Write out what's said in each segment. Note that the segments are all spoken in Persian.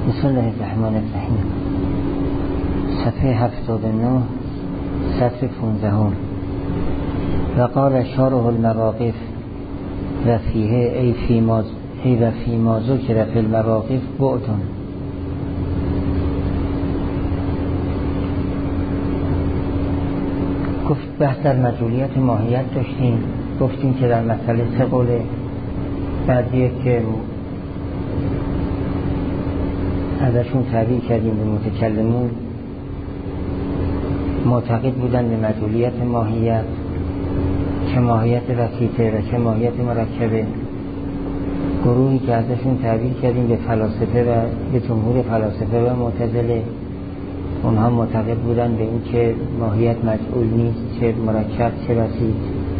بسم الله الرحمن الرحیم. صفحه 79 سطر 15. و قال شارح المواقف و فیه ای فی ما ذکر فی المواقف بعدن. گفت بحث در مجهولیت ماهیت داشتیم، گفتیم که در مسئله سه قوله. بعضیه که ازشون تعبیر کردیم به متکلمون، معتقد بودن به مجهولیت ماهیت که ماهیت وسیطه و که ماهیت مرکبه. گروهی که ازشون تعبیر کردیم به فلاسفه و به جمهور فلاسفه و معتزله، اونها معتقد بودن به این که ماهیت مجهول نیست، چه مرکب چه وسیط.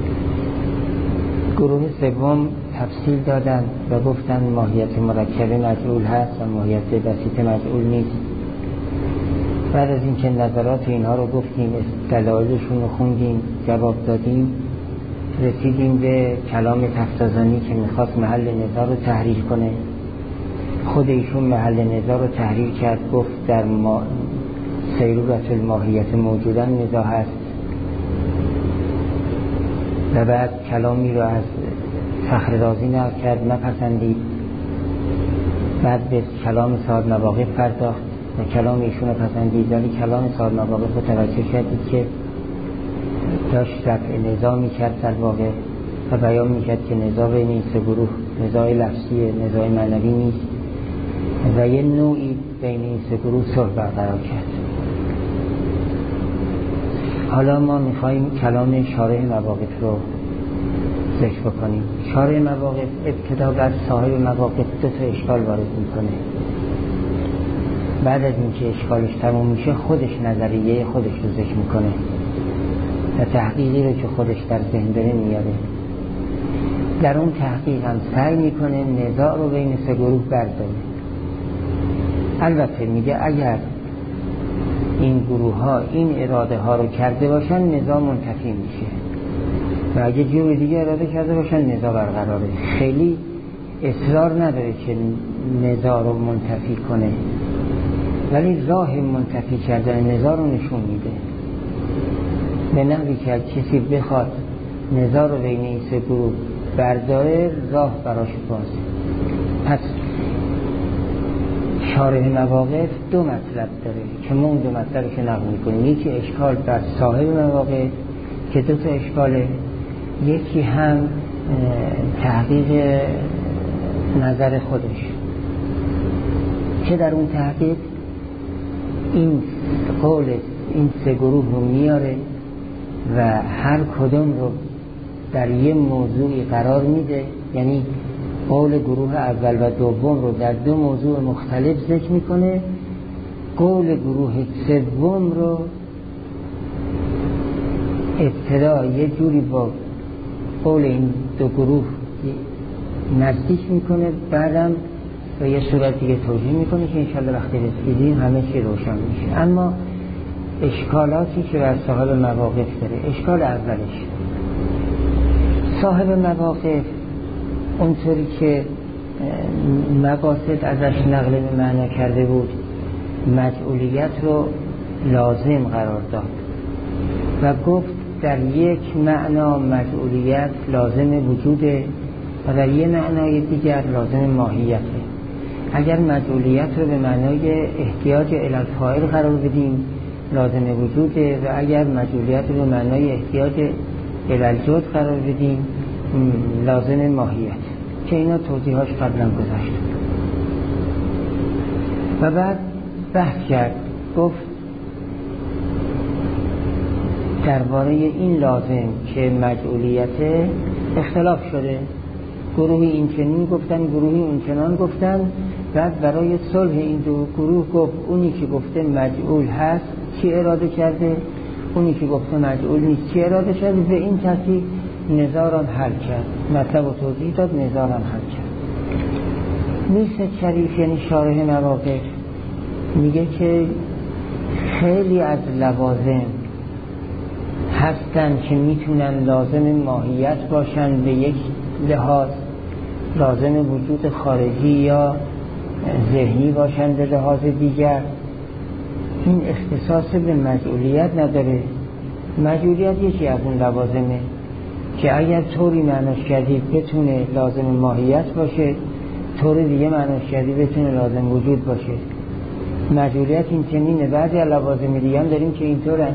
گروه سوم تفصیل دادن و گفتن ماهیت مرکبه مجهول هست و ماهیت وسیط مجهول نیست. بعد از اینکه نظرات اینها رو گفتیم، دلایلشون رو خوندیم، جواب دادیم، رسیدیم به کلام تفتازانی که میخواست محل نزاع رو تحریر کنه. خود ایشون محل نزاع رو تحریر کرد، گفت در سیرورت الماهیت موجودن نزاع هست. و بعد کلامی رو از فخر رازی نقل کرد، نپسندید. بعد به کلام صاحب مواقف پرداخت و کلام ایشون رو پسندید، ولی کلام صاحب مواقف رو توجه کردید که داشت رفع نزاع میکرد در واقع و بیان میکرد که نزاع بین این سه گروه نزاع لفظی، نزاع معنوی نیست و یه نوعی بین این سه گروه صلح برقرار کرد. حالا ما میخواییم کلام شارح مواقف رو ذکر بکنیم. شارح مواقف ابتدا بر صاحب مواقف دو تا اشکال وارد میکنه. بعد از اینکه اشکالش تموم میشه، خودش نظریه خودش رو ذکر میکنه و تحقیقی رو که خودش در ذهن داره میاره. در اون تحقیق هم سعی میکنه نزاع رو بین سه گروه برداره. البته میگه اگر این گروه ها این اراده ها رو کرده باشن نزاع منتفی میشه و اگه جور دیگه اراده کرده باشن نزاع برقراره. خیلی اصرار نداره که نزاع رو منتفی کنه، ولی راه منتفی کردن نزاع رو نشون میده. به نحوی که کسی بخواد نزاع رو بین این سه گروه برداره، راه براش بازه. پس شارح مواقف دو مطلب داره که ما اون دو مطلبش رو نقل میکنیم. یکی اشکال بر صاحب مواقف که دو تا اشکاله، یکی هم تحقیق نظر خودش که در اون تحقیق این قول این سه گروه رو میاره و هر کدوم رو در یه موضوعی قرار میده، یعنی قول گروه اول و دوم رو در دو موضوع مختلف ذکر میکنه، قول گروه سوم رو ابتدا یه جوری با قول این دو گروه نزدیک میکنه، بعدم و یه صورت دیگه توضیح میکنه که انشالله وقتی رسیدیم همه چی روشن میشه. اما اشکالاتی که بر صاحب مواقف داره، اشکال اولش صاحب مواقف اونطوری که مقاصد ازش نقل به معنا کرده بود، مجعولیت رو لازم قرار داد و گفت در یک معنا مجعولیت لازم وجوده و در یک معنای دیگر لازم ماهیته. اگر مجعولیت رو به معنای احتیاج الی الفاعل قرار بدیم لازم وجوده و اگر مجعولیت رو به معنای احتیاج الی الجزء قرار بدیم لازم ماهیت، که اینا توضیحاش قبلا گذاشت. و بعد بحث کرد، گفت درباره این لازم که مجعولیت اختلاف شده، گروهی این چنین گفتن، گروهی اون چنان گفتن. بعد برای صلح این دو گروه گفت اونی که گفته مجعول هست چی اراده کرده، اونی که گفته مجعول نیست چی اراده کرده. به این ترتیب نزاع را حل کرد، مطلب و توضیح داد، نزاع را حل کرد. نیست شریف یعنی شارح مواقف میگه که خیلی از لوازم هستن که میتونن لازم ماهیت باشن، به یک لحاظ لازم وجود خارجی یا ذهنی باشند به لحاظ دیگر. این اختصاص به مجعولیت نداره. مجعولیت یکی از اون لوازمه که اگر طوری معناش کردی بتونه لازم ماهیت باشه، طور دیگه معناش کردی بتونه لازم وجود باشه. مجعولیت این چنینه. بعضی از لوازم دیگه هم داریم که اینطورن.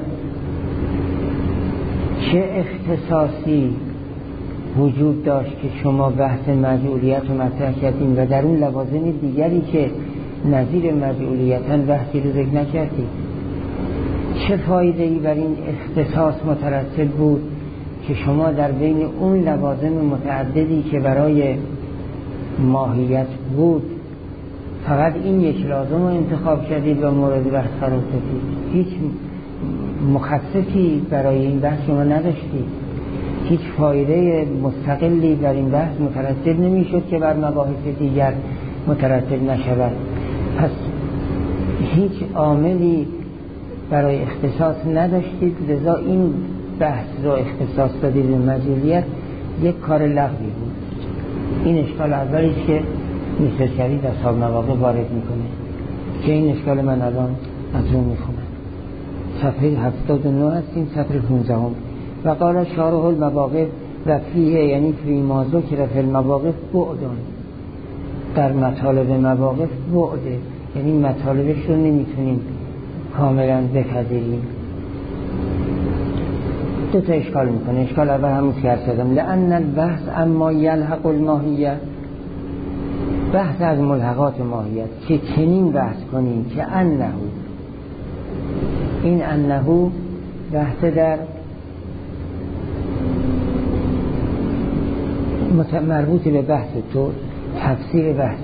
چه اختصاصی وجود داشت که شما بحث مجعولیت رو مطرح کردین و در اون لوازم دیگری که نظیر مجعولیتن بحثی رو ذکر نکردید؟ چه فایده‌ای بر این اختصاص مترتب بود که شما در بین اون لوازم متعددی که برای ماهیت بود فقط این یک لازم رو انتخاب کردید و مورد بحث قرار دادید؟ هیچ مخصصی برای این بحث شما نداشتید، هیچ فایده مستقلی بر این بحث مترتب نمیشد که بر مباحث دیگر مترتب نشود. پس هیچ عاملی برای اختصاص نداشتید، لذا این بحث رو اختصاص دادید به مجعولیت. یک کار لغوی بود. این اشکال اولیه که میسر شرید اصحاب مواقع وارد میکنه که این اشکال من الان از اون میخونم. صفحه 79 هستیم، صفحه 15. و قال شارح المواقف و فیه، یعنی فی ما ذکر فی المواقف بعدن، در مطالب مواقف بعده، یعنی مطالبش رو نمیتونیم کاملا بپذیریم. دو تا اشکال میکنه. اشکال اول همون که عرض کردم، لأن البحث اما یلحق الماهیت، بحث از ملحقات ماهیت که چنین بحث کنیم که انه، این انه بحث در مربوط به بحث تو تفسیر بحثه،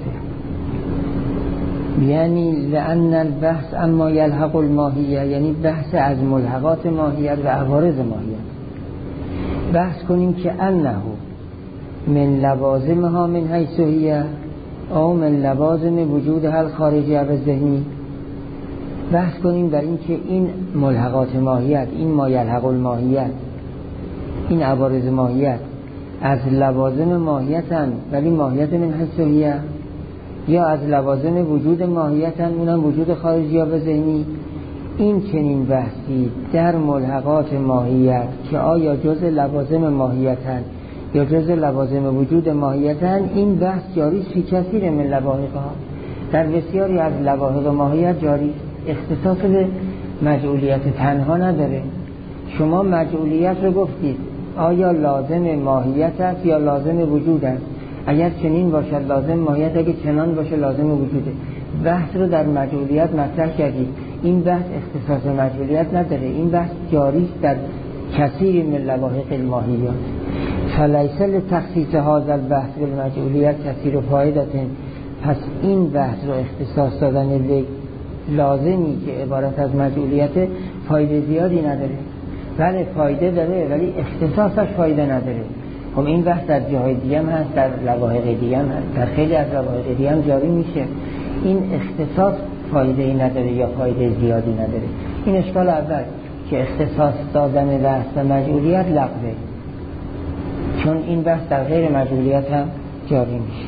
یعنی لأن البحث اما یلحق الماهیه، یعنی بحث از ملحقات ماهیت و عوارض ماهیت. بحث کنیم که انه من لوازمها من حیث هی او من لوازم وجود هل خارجی و ذهنی. بحث کنیم در این که این ملحقات ماهیت، این ما یلحق الماهیت، این عوارض ماهیت از لوازم ماهیتن ولی ماهیت من حیث هی، یا از لوازم وجود ماهیتن اونم وجود خارجی یا ذهنی. این چنین بحثی در ملحقات ماهیت که آیا جز لوازم ماهیتن یا جز لوازم وجود ماهیتن، این بحث جاری فی کثیر من لواحقها، در بسیاری از لواحق ماهیت جاری. اختصاص به مجعولیت تنها نداره. شما مجعولیت رو گفتید آیا لازم ماهیت است یا لازم وجود است؟ اگر چنین باشد لازم ماهیت، اگه چنان باشه لازم وجوده. بحث رو در مجعولیت مطرح کردید. این بحث اختصاص مجعولیت نداره، این بحث جاری در کثیر من لواحق الماهیات. فلیس لتخصیص هذا البحث بالمجعولیت کثیر فایده. پس این بحث رو اختصاص دادن به لازمی که عبارت از مجعولیت فایده زیادی نداره. بله فایده داره ولی اختصاصش فایده نداره. خب این بحث در جاهای دیگه هم هست، در لواحق دیگه هم هست، در خیلی از لواحق دیگه هم جاری میشه. این اختصاص فایده نداره یا فایده زیادی نداره. این اشکال اول که اختصاص دادن بحث و مجعولیت لغوه، چون این بحث در غیر مجعولیت هم جاری میشه.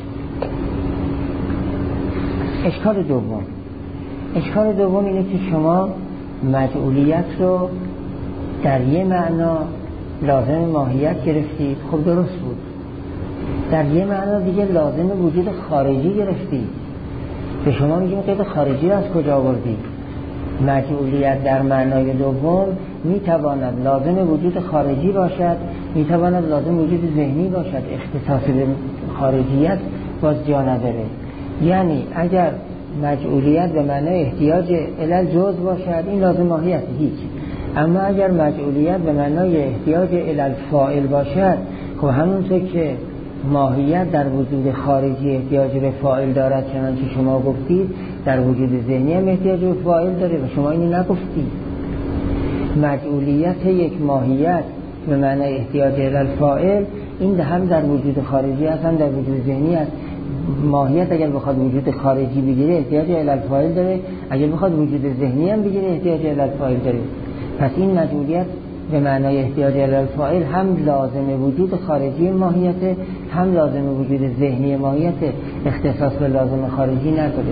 اشکال دوم اینه که شما مجعولیت رو در یه معنا لازم ماهیت گرفتید. خب درست بود. در یه معنا دیگه لازم وجود خارجی گرفتید. به شما میگیم قید خارجی از کجا آوردید؟ مجعولیت در معنای دوم میتواند لازم وجود خارجی باشد، میتواند لازم وجود ذهنی باشد. اختصاص به خارجیت باز جا نداره. یعنی اگر مجعولیت به معنای احتیاج الی جز باشد، این لازم ماهیت هیچ. اما اگر مجعولیت به معنای احتیاج الی الفاعل باشد، خب همونطور که ماهیت در وجود خارجی احتیاج به فاعل دارد، چنانچه شما گفتید در وجود ذهنی هم احتیاج به فاعل داره و شما اینو نگفتید. مجعولیت یک ماهیت به معنای احتیاج الی الفاعل، این هم در وجود خارجی هست هم در وجود ذهنی هست. ماهیت اگر بخواد وجود خارجی بگیره احتیاج الی الفاعل داره، اگر بخواد وجود ذهنی هم بگیره احتیاج الی الفاعل داره. پس این مجعولیت به معنای احتیاج الی الفاعل هم لازم وجود خارجی ماهیت، هم لازم وجود ذهنی ماهیت اختصاص به لازم خارجی نداره.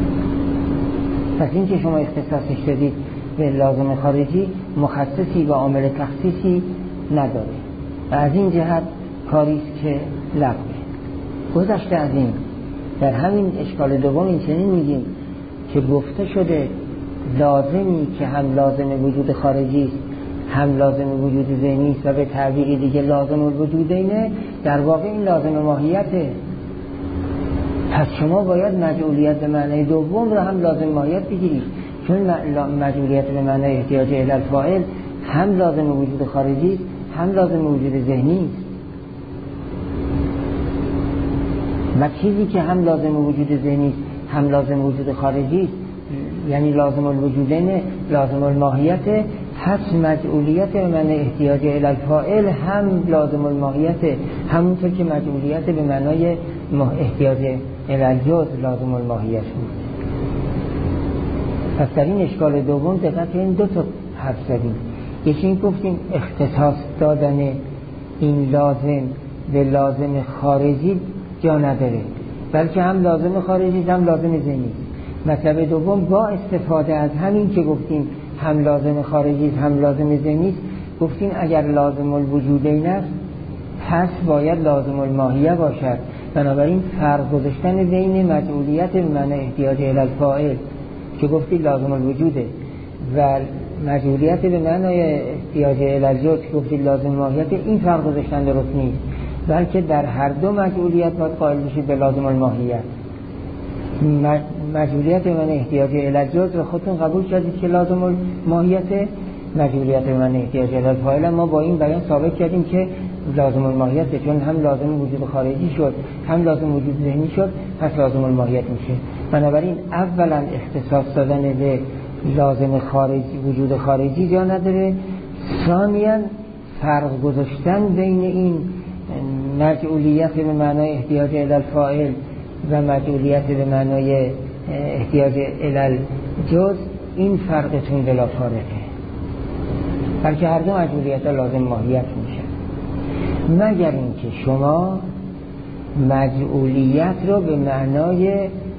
پس این که شما اختصاصش دادید به لازم خارجی مخصصی و عامل تخصیصی نداره و از این جهت کاریست که لغوه. گذشته از این در همین اشکال دوم این چنین میگیم که گفته شده لازمی که هم لازم وجود خارجی است هم لازم وجود ذهنی است و به تعبیر دیگه لازم الوجودینه، در واقع این لازم ماهیته. پس شما باید مجعولیت به معنای دوم رو هم لازم ماهیت بگیرید، چون مجعولیت به معنای احتیاج الی الفاعل هم لازم وجود خارجی است هم لازم وجود ذهنی است. چیزی که هم لازم وجود ذهنی است هم لازم وجود خارجی است، یعنی لازم الوجودین لازم الماهیت، پس مجعولیت به معنای احتیاج الی الفاعل هم لازم الماهیت، همونطور که مجعولیت به معنای احتیاج الی الجزء لازم الماهیت بود. پس در این اشکال دوم دقت این دو تا حرف زدیم. یکی این گفتیم اختصاص دادن این لازم به لازم خارجی جا نداره، بلکه هم لازم خارجی هم لازم ذهنی. مطلب دوم با استفاده از همین که گفتیم هم لازم خارجی هم لازم ذهنی، گفتیم اگر لازم الوجودین است پس باید لازم الماهیه باشد. بنابراین فرق گذاشتن بین مجعولیت به معنی احتیاج الی الفاعل که گفتید لازم الوجوده و مجعولیت به معنی احتیاج الی الجزء که گفتید لازم الماهیت، این فرق گذاشتن درست نیست، بلکه در هر دو مجعولیت باید قائل بشید به لازم الماهیت. مجعولیت به معنی احتیاج الی الجزء رو خودتون قبول کردید که لازم الماهیت، مجعولیت به معنی احتیاج الی الفاعل ما با این بیان ثابت کردیم که لازم الماهیت، چون هم لازم وجود خارجی شد هم لازم وجود ذهنی شد، پس لازم الماهیت میشه. بنابراین اولا اختصاص دادن به لازم خارجی وجود خارجی جا نداره، ثانیا فرق گذاشتن بین این مجعولیت به معنای احتیاج الی الفاعل و مجعولیت به معنای احتیاج الی الجزء، این فرقتون بلا فارقه، بلکه هر دو مجعولیت لازم ماهیت میشه، مگر اینکه شما مجعولیت رو به معنای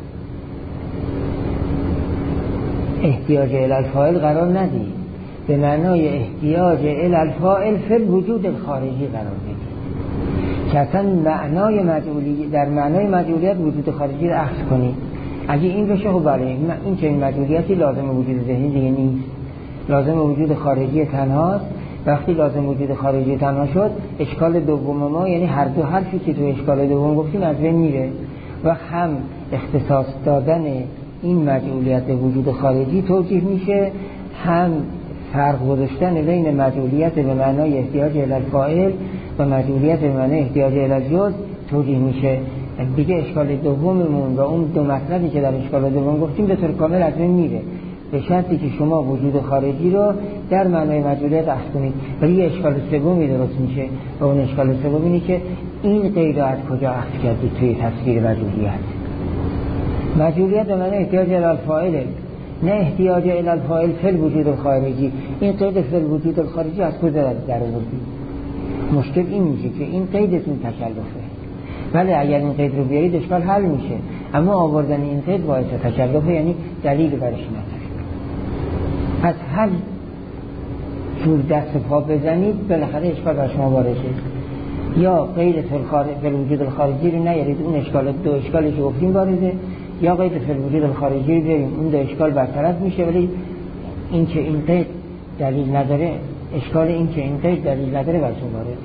احتیاج الی الفاعل قرار ندید، به معنای احتیاج الی الفاعل فی الوجود الخارجی قرار بدید که اصلا معنای مجعولیت در معنای مجعولیت وجود خارجی رو اخذ کنید. اگه این بشه خب بله این چنین مجعولیتی لازم وجود ذهنی دیگه نیست، لازم وجود خارجی تنهاست. وقتی لازم وجود خارجی تنها شد اشکال دوم ما، یعنی هر دو حرفی که تو اشکال دوم گفتیم از بین میره و هم اختصاص دادن این مجعولیت وجود خارجی توجیه میشه، هم فرق گذاشتن بین مجعولیت به معنای احتیاج الی الفاعل و مجعولیت به معنای احتیاج الی الجزء توجیه میشه. دیگه اشکال دوممون و اون دو مطلبی که در اشکال دوم گفتیم به طور کامل از بین میره، به شرطی که شما وجود خارجی رو در معنای مجعولیت اخذ کنید. ولی یه اشکال سومی درست میشه و اون اشکال سوم اینه که این قید از کجا اخذ کردید توی تفسیر مجعولیت. مجعولیت به معنای احتیاج الی الفاعل، نه احتیاج الی الفاعل فی الوجود الخارجی. این قید فی الوجود الخارجی از کجا در آوردید؟ مشکل این میشه که این قیدتون تکلفه. ولی اگر این قید رو بیارید اشکال حل میشه، اما آوردن این قید باعث تکلفه، یعنی دلیل برش نداره. پس هر جور دست پا بزنید بالاخره اشکال بر شما وارد شد. یا قید فی الوجود الخارجی رو نیارید، اون اشکال دو اشکالی که گفتیم وارده، یا قید فی الوجود الخارجی رو بیاریم، اون دو اشکال برطرف میشه. ولی این که این قید دلیل نداره، اشکال این که این قید دلیل نداره بر شما وارده.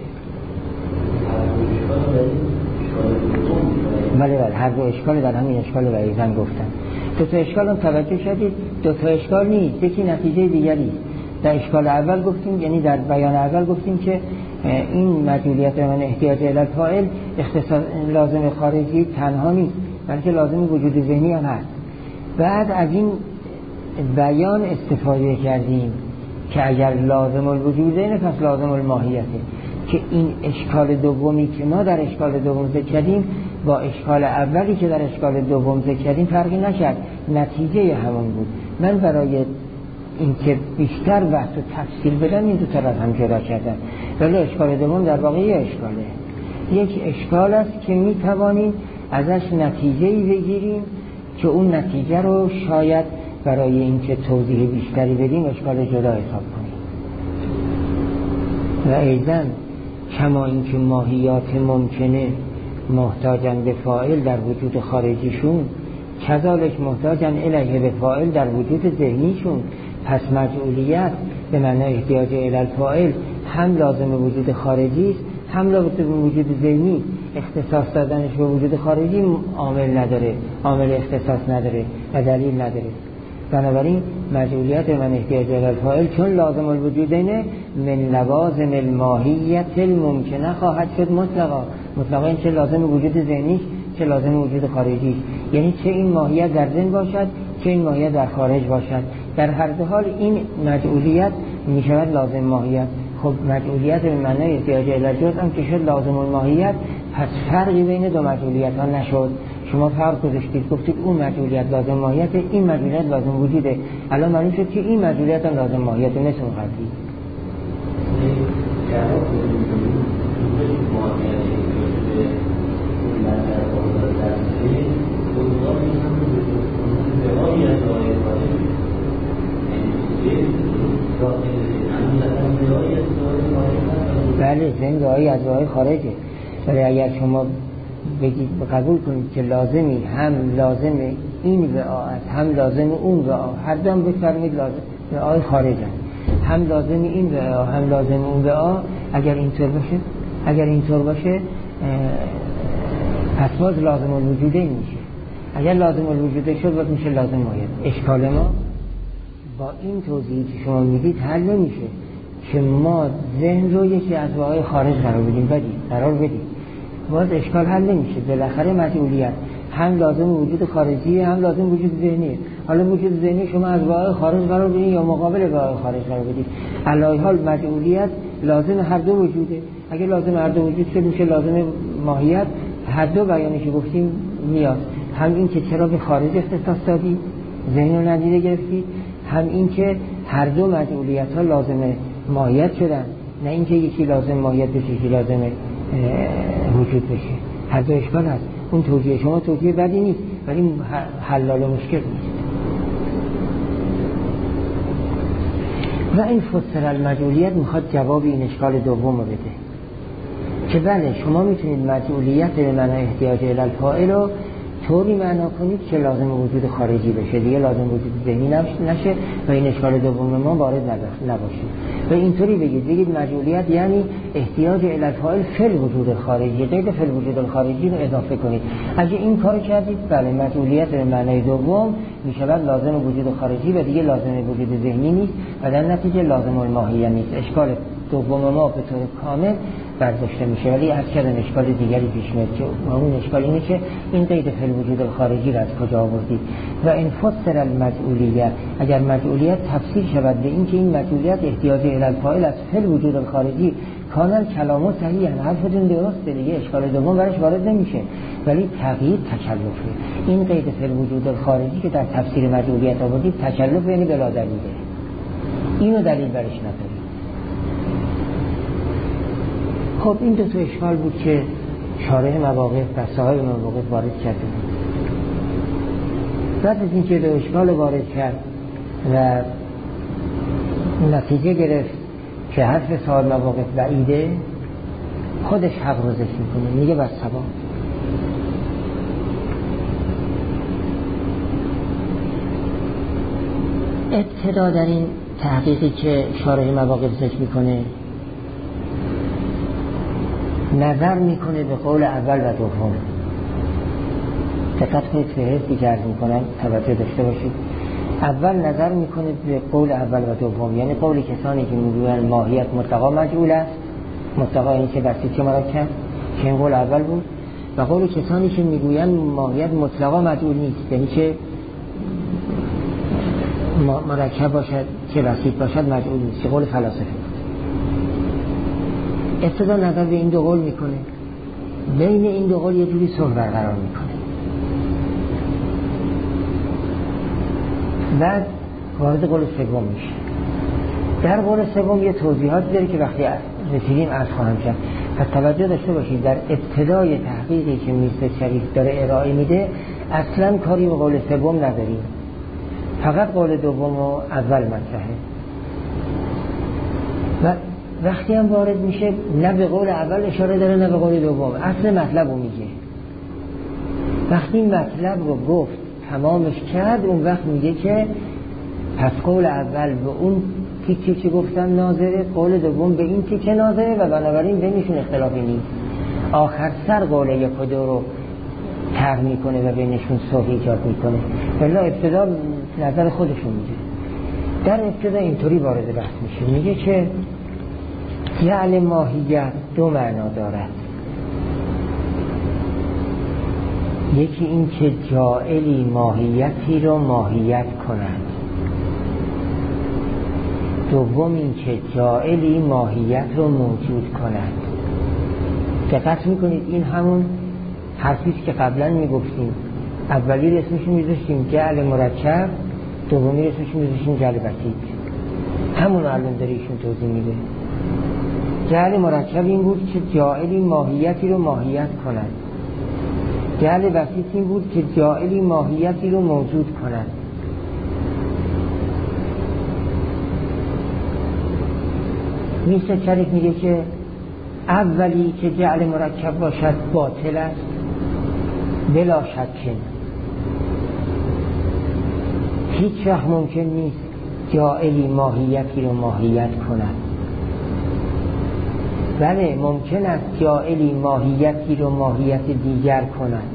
بله هر دو اشکال در همین اشکال رایزن گفتن. دو تا اشکال هم توجه شدید، دو تا اشکال نیست، یکی نتیجه دیگری. در اشکال اول گفتیم، یعنی در بیان اول گفتیم که این مجعولیت من احتیاج الی الفاعل اختصاص لازم خارجی تنها نیست، بلکه لازم وجود ذهنی هم هست. بعد از این بیان استفاده کردیم که اگر لازم الوجود ذهنه پس لازم الماهیته، که این اشکال دومی که ما در اشکال دوم ذکر کردیم با اشکال اولی که در اشکال دوم ذکر کردیم فرقی نکرد، نتیجه همون بود. من برای اینکه بیشتر بحث و تفصیل بدم این دو طرف هم جدا کردم، ولی اشکال دوم در واقع یه اشکاله. یک اشکال است که می توانیم ازش نتیجه‌ای بگیریم که اون نتیجه رو شاید برای اینکه توضیح بیشتری بدیم اشکال جدا حساب کنیم. و ایضاً کما اینکه ماهیات ممکنه محتاجن به فاعل در وجود خارجیشون، کذالک محتاجن الیه به فاعل در وجود ذهنیشون. پس مجعولیت به معنای احتیاج الی الفاعل هم لازم وجود خارجی است، هم لازم وجود ذهنی. اختصاص دادنش به وجود خارجی عامل نداره، عامل اختصاص نداره و دلیل نداره. بنابراین مجعولیت من احتیاج الی الفاعل چون لازم الوجودینه من لوازم الماهیت الممکنه خواهد شد مطلقا. مطلقا این چه لازم وجود ذهنی چه لازم وجود خارجی، یعنی چه این ماهیت در ذهن باشد چه این ماهیت در خارج باشد، در هر دو حال این مجعولیت می شود لازم ماهیت. خب مجعولیت به معنای احتیاج الی الجزء هم که شد لازم الماهیت، پس فرقی بین دو مجعولیت ها نشد. شما فرق گذاشتید گفتید اون مجعولیت لازم ماهیت، این مجعولیت لازم وجوده. الان معلوم شد که این مجعولیت هم لازم ماهیت مثل اون قبلی. بله زنگ آیی از راه خارجه، ولی اگر شما بگید قبول کنید که لازمی هم لازم این وعا هم لازم اون وعا، هر دو هم بفرمید لازم وعای خارجه، هم لازم این وعا هم لازم اون وعا، اگر اینطور باشه پس باز لازم الوجوده میشه. اگر لازم الوجوده شد باز میشه لازم ماهیت. اشکال ما با این توضیحی که شما میدید حل نمیشه که ما ذهن رو یکی از وعای خارج قرار بدیم. باز اشکال حل نمیشه. بالاخره مجعولیت هم لازم وجود خارجی هم لازم وجود ذهنی. حالا وجود ذهنی شما از وعای خارج قرار بدید یا مقابل وعای خارج قرار بدید، علای حال مجعولیت لازم هر دو وجوده. اگه لازم هر دو وجود شد میشه لازم ماهیت. هر دو بیانش گفتیم میاد، هم این که چرا به خارج اختصاص دادی ذهن رو ندیده گرفتی، هم این که هر دو مجعولیت ها لازم ماهیت شدن، نه اینکه یکی لازم ماهیت بشه یکی لازم وجود بشه. هر دو اشکال هست. اون توجیه شما توجیه بدی نیست ولی حلال مشکل نیست. و این فسر المجعولیت میخواد جواب این اشکال دوم رو بده که بله شما میتونید مجعولیت به معنای احتیاج الی الفاعل رو طوری معنا کنید که لازم وجود خارجی بشه، دیگه لازم وجود ذهنی نشه و این اشکال دوم ما وارد نباشه. و اینطوری بگید مجعولیت یعنی احتیاج الی الفاعل فی الوجود الخارجی، غیر فی الوجود الخارجی رو اضافه کنید. اگه این کارو کردید بله مجعولیت به معنای دوم میشود لازم وجود خارجی و دیگه لازم وجود ذهنی نیست و در نتیجه لازم الماهیه نیست. اشکال دوم ما به طور کامل برداشته میشه. ولی از کردن اشکال دیگری پیش میاد که اون اشکال اینه که این قید فی الوجود الخارجی را از کجا آوردید. و این فسر المجعولیت اگر مجعولیت تفسیر شود به این که این مجعولیت احتیاج الی الفاعل از فی الوجود الخارجی کامل کلامو صحیح، حرفتون درسته دیگه اشکال دوم برش وارد نمیشه. ولی تغییر تکلفه. این قید فی الوجود الخارجی که در تفسیر مجعولیت آوردید تکلف یعنی بلا دلیله، اینو دلیل برش نداره. خب این دو تا اشکال بود که شارح مواقف و صاحب مواقف وارد کرده. بعد از اینکه دو اشکال وارد کرد و نتیجه گرفت که حرف صاحب مواقف بعیده، خودش حق رو ذکر میکنه، میگه بس سبا ابتدا در این تحقیقی که شارح مواقف ذکر میکنه نظر میکنه به قول اول و دوم. دقت کنید فهرستی که عرض میکنم توجه داشته باشید. اول نظر میکنه به قول اول و دوم، یعنی قول کسانی که میگویند ماهیت مطلقا مجعول است، مطلقا این که بسیط مرکب که این قول اول بود، و قول کسانی که میگویند ماهیت مطلقا مجعول نیست، یعنی که مرکب باشد که بسیط باشد مجعول نیست، که قول فلاسفه. ابتدا نظر به این دو قول میکنه، بین این دو قول یه جوری صلح برقرار میکنه، بعد وارد قول سوم میشه. در قول سوم یه توضیحات داره که وقتی رسیدیم عرض خواهم کرد. پس توجه داشته باشید در ابتدای تحقیقی که میرزا شریف داره ارائه میده اصلا کاری به قول سوم نداریم، فقط قول دوم و اول مطرحه و وقتی هم وارد میشه نه به قول اول اشاره داره نه به قول دوم، اصل مطلب رو میگه. وقتی مطلب رو گفت تمامش کرد اون وقت میگه که پس قول اول به اون تیکه که گفتم ناظره، قول دوم به این تیکه ناظره و بنابراین بینشون اختلافی نیست. آخر سر قول یک و دو رو تغییر میکنه و بینشون صلح ایجاد میکنه. ولی ابتدا نظر خودشون میگه. در ابتدا اینطوری وارد بحث میشه، میگه که جعل ماهیت دو معنا دارد. یکی این که جاعلی ماهیتی رو ماهیت کند، دوم این که جاعلی ماهیت رو موجود کند. دقت میکنید این همون حرفیست که قبلا میگفتیم. اولی رسمش میذاشتیم جعل مرکب، دومی رسمش میذاشتیم جعل بسیط. همون الان داره ایشون توضیح میده. جعل مرکب این بود که جاعلی ماهیتی رو ماهیت کند، جعل بسیط این بود که جاعلی ماهیتی رو موجود کند. میرزا شریف میگه که اولی که جعل مرکب باشد باطل است بلا شک، هیچ وقت ممکن نیست جاعلی ماهیتی رو ماهیت کند. بله ممکن است جاعلی ماهیتی رو ماهیت دیگر کند.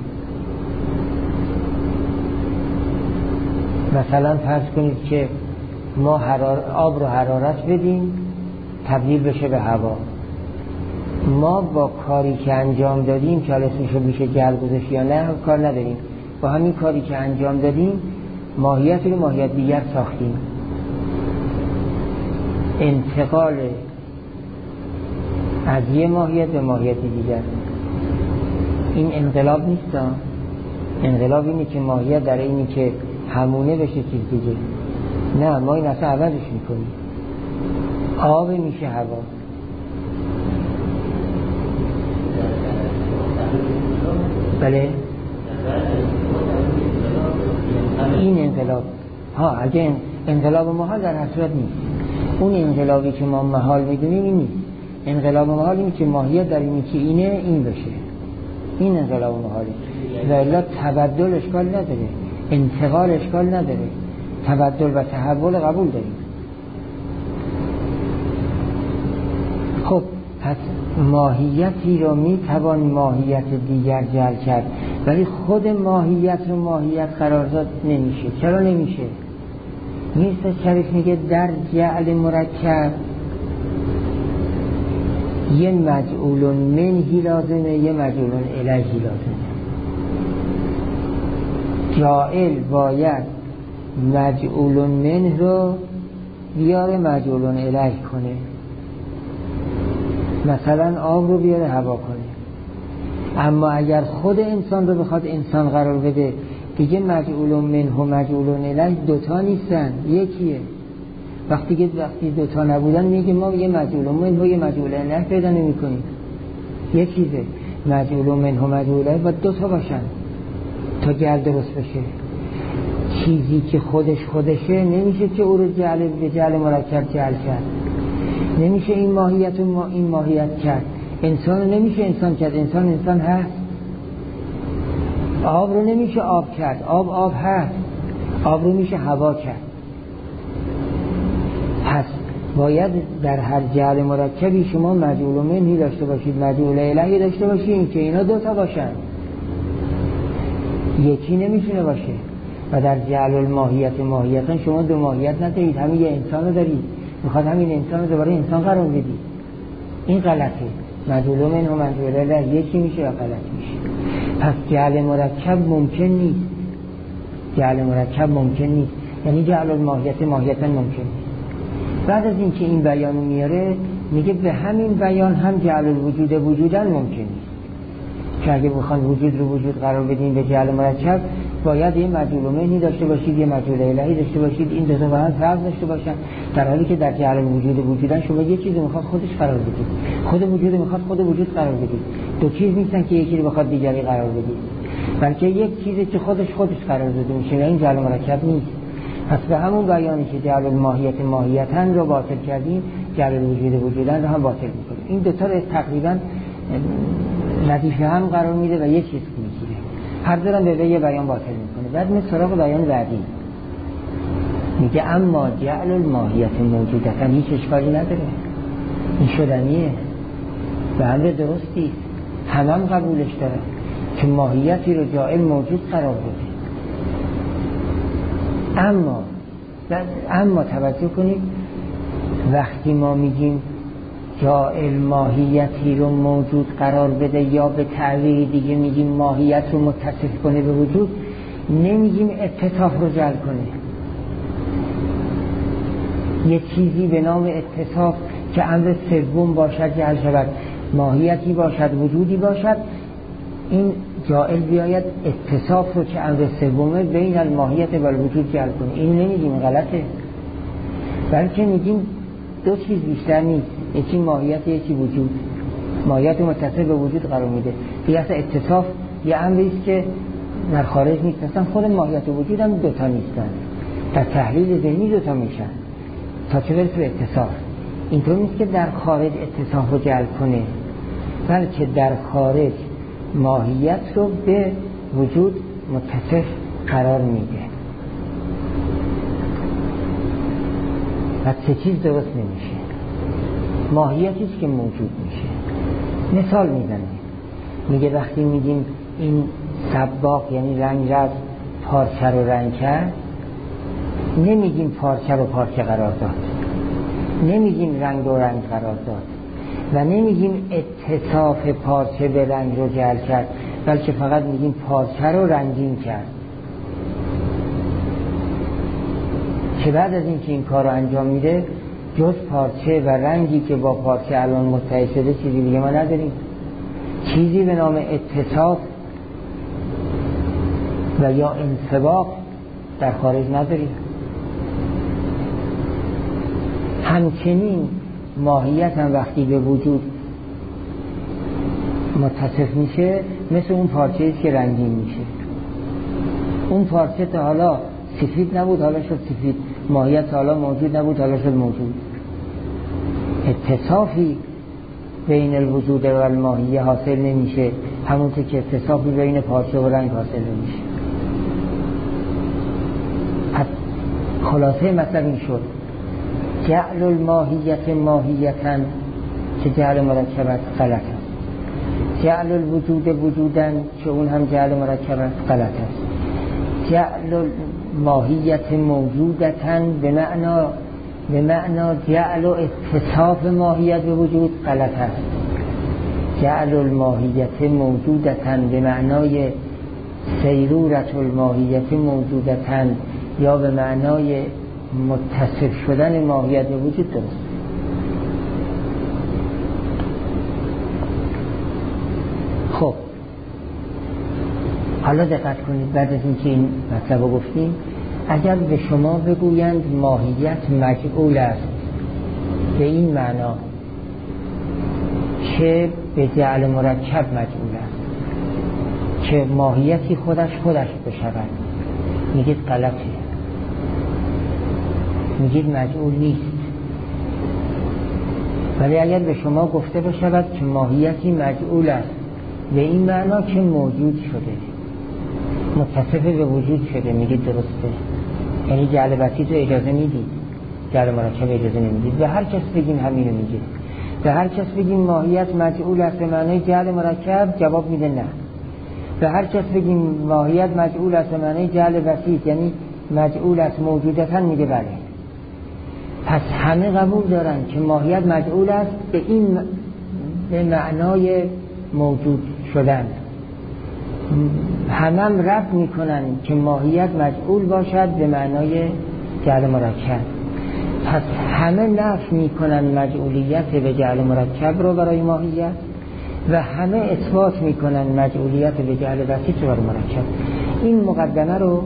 مثلا فرض کنید که ما آب رو حرارت بدیم تبدیل بشه به هوا. ما با کاری که انجام دادیم که اسمشو میشه جعل گذاشت یا نه کار نداریم، با همین کاری که انجام دادیم ماهیت رو ماهیت دیگر ساختیم. انتقال از یه ماهیت به ماهیت دیگر، این انقلاب نیست. انقلاب اینه که ماهیت در اینی که همونه بشه چیز دیگه. نه، ما این اصلا عوضش میکنیم. آب میشه هوا. بله این انقلاب اگه انقلاب محال در حسرت نیست. اون انقلابی که ما محال میدونیم این نیست. انقلاب محال اینه که ماهیت در اینی که اینه این بشه، این انقلاب محاله. ولی تبدل اشکال نداره، انتقال اشکال نداره، تبدل و تحول قبول داریم. خب پس ماهیتی رو میتوان ماهیت دیگر جعل کرد، ولی خود ماهیت رو ماهیت قرار داد نمیشه. چرا نمیشه؟ میرزا شریف میگه در جعل مرکب یه مجعول منهی لازمه، یه مجعول الیهی لازمه. جاعل باید مجعول منه رو بیاره مجعول الیه کنه. مثلا آب رو بیاره هوا کنه. اما اگر خود انسان رو بخواد انسان قرار بده، دیگه مجعول منه و مجعول الیه دوتا نیستن، یکیه. وقتی دوتا نبودن میگه ما یه مجعول منه و یه مجعول الیه پیدا نمی کنیم. یه چیزه مجعول منه و مجعول الیه باید دوتا باشن تا جعل درست بشه. چیزی که خودشه نمیشه که او رو به جعل مرکب جعل کرد. نمیشه این ماهیت و این ماهیت کرد. انسان رو نمیشه انسان کرد، انسان هست. آب رو نمیشه آب کرد، آب هست. آب رو میشه هوا کرد. پس باید در هر جعل مرکبی شما مجعول منهی داشته باشید، مجعول الیهی داشته باشید که اینا دوتا باشن، یکی نمیتونه باشه. و در جعل الماهیتن شما دو ماهیت ندارید، همین یه انسان رو دارید، میخواد همین انسان رو دوباره انسان قرار بدید. این غلطه. مجعول منه و مجعول الیه یکی میشه یا غلط میشه. پس جعل مرکب ممکن نیست. یعنی جعل الماهیتن ممکن نیست. بعد از اینکه این بیانو میاره میگه به همین بیان هم جعل الوجود وجودن ممکن نیست. که اگه بخوان وجود رو وجود قرار بدیم به جعل مرکب باید یه مجعول مهنی داشته باشید، یه مجعول الهی داشته باشید، این دو تا با هم فرق داشته باشن، در حالی که در جعل وجودن شما یه چیزی میخواد خودش قرار بدید، خود وجود میخواد خود وجود قرار بدید. دو چیز نیستن که یکی رو بخواد دیگری قرار بدید، بلکه یک چیزی که خودش قرار داده میشه و این جعل مرکب نیست. پس به همون بیانی که جعل الماهیت ماهیتن رو باطل کردیم، جعل وجودن رو هم باطل میکنیم. این دو تا رو تقریبا ردیف هم قرار میده و یه چیز میگیره، هر دورم به یه بیان باطل میکنه. بعد می سراغ بیان بعدی میگه اما جعل الماهیت موجودتن هیچ اشکالی نداره، این شدنیه و امر درستی، همه هم قبولش داره که ماهیتی رو جعل موجود قرار بده. اما توجه کنید، وقتی ما میگیم جعل ماهیتی رو موجود قرار بده یا به تعبیر دیگه میگیم ماهیت رو متصف کنه به وجود، نمیگیم اتصاف رو جعل کنه. یه چیزی به نام اتصاف که امر سوم باشد جعل شود، ماهیتی باشد وجودی باشد، این جائل بیاید اتصاف رو که امر سومه بین الماهیت و الوجود جعل کنه. این نمیگیم غلطه، بلکه میگیم دو چیز بیشتر نیست، یکی ماهیت یکی وجود، ماهیت متصل به وجود قرار میده. دیگه اصلا اتصاف یه امری است که در خارج نیست، اصلا خود ماهیت و وجود هم دوتا نیستن، در تحلیل ذهنی دوتا میشن تا چه برسه به اتصاف. اینطور نیست که در خارج اتصاف رو جعل کنه، بلکه در خارج ماهیت رو به وجود متصف قرار میده و سه چیز درست نمیشه. ماهیتیست که موجود میشه. مثال میزنه، میگه وقتی میگیم این سباق یعنی رنگ از پارچه رو رنگ کرد، نمیگیم پارچه رو پارچه قرار داد، نمیگیم رنگ رو رنگ قرار داد و نمیگیم اتصاف پارچه به رنگ رو جعل کرد، بلکه فقط میگیم پارچه رو رنگین کرد. که بعد از اینکه این کار رو انجام میده، جز پارچه و رنگی که با پارچه الان متحد شده چیزی دیگه ما نداریم، چیزی به نام اتصاف و یا انسباق در خارج نداریم. همچنین ماهیت هم وقتی به وجود متصف میشه، مثل اون پارچه ایست که رنگین میشه. اون پارچه تا حالا سفید نبود، حالا شد سفید. ماهیت تا حالا موجود نبود، حالا شد موجود. اتصافی بین الوجود و الماهیه حاصل نمیشه، همونطور که اتصافی بین پارچه و رنگ حاصل نمیشه. پس خلاصه مطلب این شد جعل الماهیت ماهیتن که جعل مرکبت غلط است، جعل الوجود وجودن که اون هم جعل مرکبت غلط است، جعل ماهیت موجودتن به معنا جعل و اتصاف ماهیت به وجود غلط است. جعل الماهیت موجودتن به معنای سیرورت الماهیت موجودتن یا به معنای متصف شدن ماهیت به وجود درست. خب حالا دقت کنید، بعد از اینکه این مطلب رو گفتیم، اگر به شما بگویند ماهیت مجعول است به این معنا که به جعل مرکب مجعول است، که ماهیتی خودش بشود، میگید غلطه، میگید مجعول نیست. ولی اگر به شما گفته بشود که ماهیتی مجعول است به این معنا که موجود شده، متصف به وجود شده، میگید درسته. یعنی جعل بسیط رو اجازه میدید، جعل مرکب اجازه نمیدید. به هر کس بگیم همینو میگه، به هر کس بگیم ماهیت مجعول است به معنای جعل مرکب، جواب میده نه. به هر کس بگیم ماهیت مجعول است به معنای جعل بسیط یعنی مجعول است موجودتن، میگه بله. پس همه قبول دارن که ماهیت مجعول است به این به معنای موجود شدن، همم رد میکنن که ماهیت مجعول باشد به معنای جعل مرکب. پس همه نفی میکنن مجعولیت به جعل مرکب رو برای ماهیت و همه اثبات میکنن مجعولیت به جعل بسیط رو مرکب. این مقدمه رو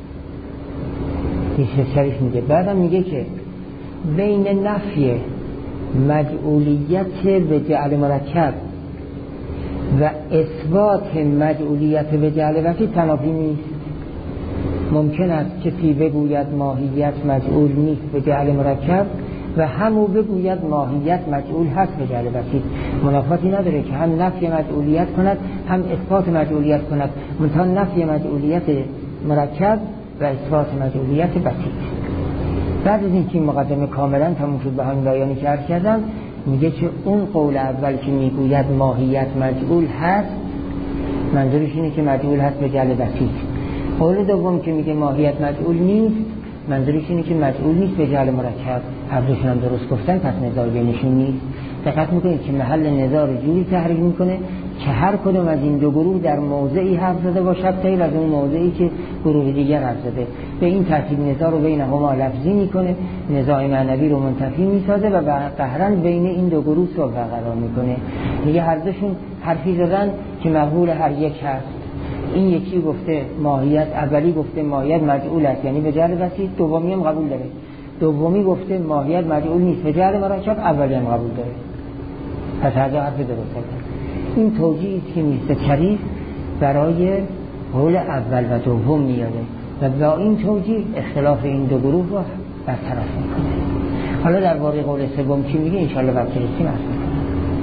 شریف میگه. بعدم میگه که بین نفی مجعولیت به جعل مرکب و اثبات مجعولیت به جعل بسیط تنافی نیست. ممکن است کسی بگوید ماهیت مجعول نیست به جعل مرکب و همو بگوید ماهیت مجعول هست به جعل بسیط. منافاتی نداره که هم نفی مجعولیت کند هم اثبات مجعولیت کند، منتها نفی مجعولیت مرکب و اثبات مجعولیت بسیط. بعد از اینکه این مقدمه کاملا تموم شد به همین بیانی که عرض کردم، میگه که اون قول اول که میگوید ماهیت مجعول هست منظورش اینه که مجعول هست به جعل بسیط. قول دوم که میگه ماهیت مجعول نیست منظورش اینه که مجعول نیست به جعل مرکب. هر دوشون هم درست گفتن، پس نزاع بینشون نیست. دقت میکنید که محل نزاع رو جوری تحریک میکنه که هر کدوم از این دو گروه در موضعی حرف زده باشد غیر از اون موضعی که گروه دیگر حرف زده. به این ترتیب نزاع رو بینهما لفظی میکنه، نزاع معنوی رو منتفی میسازه و قهرا بین این دو گروه صلح قرار میکنه. میگه هر دوشون حرفی زدن که مقبول هر یک هست. این یکی گفته ماهیت، اولی گفته ماهیت مجعول است یعنی به جعل بسیط، دومی هم قبول داره. دومی گفته ماهیت مجعول نیست به جعل مرکب، اولی هم قبول داره. پس هر دو حرف درسته. این توجیهی است که میرزا شریف برای قول اول و دوم میاره و با این توجیه اختلاف این دو گروه رو برطرف میکنه. حالا در واقع قول سوم چی میگه انشالله بعد برسیم عرض میکنم.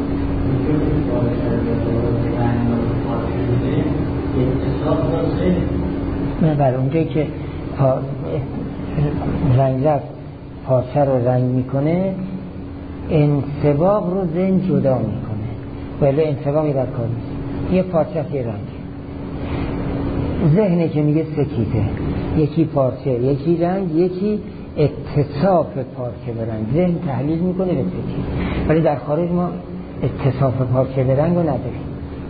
بله اونجایی که رنگزد پارچه رو رنگ میکنه انسباق رو ذهن جدا میکنه، ولی انسباقی در کار نیست. یه پارچه یه رنگ، ذهنه که میگه سکیته، یکی پارچه یکی رنگ یکی اتصاف پارچه به رنگ، ذهن تحلیل میکنه به سکیت. ولی در خارج ما اتصاف پارچه به رنگ رو نداریم.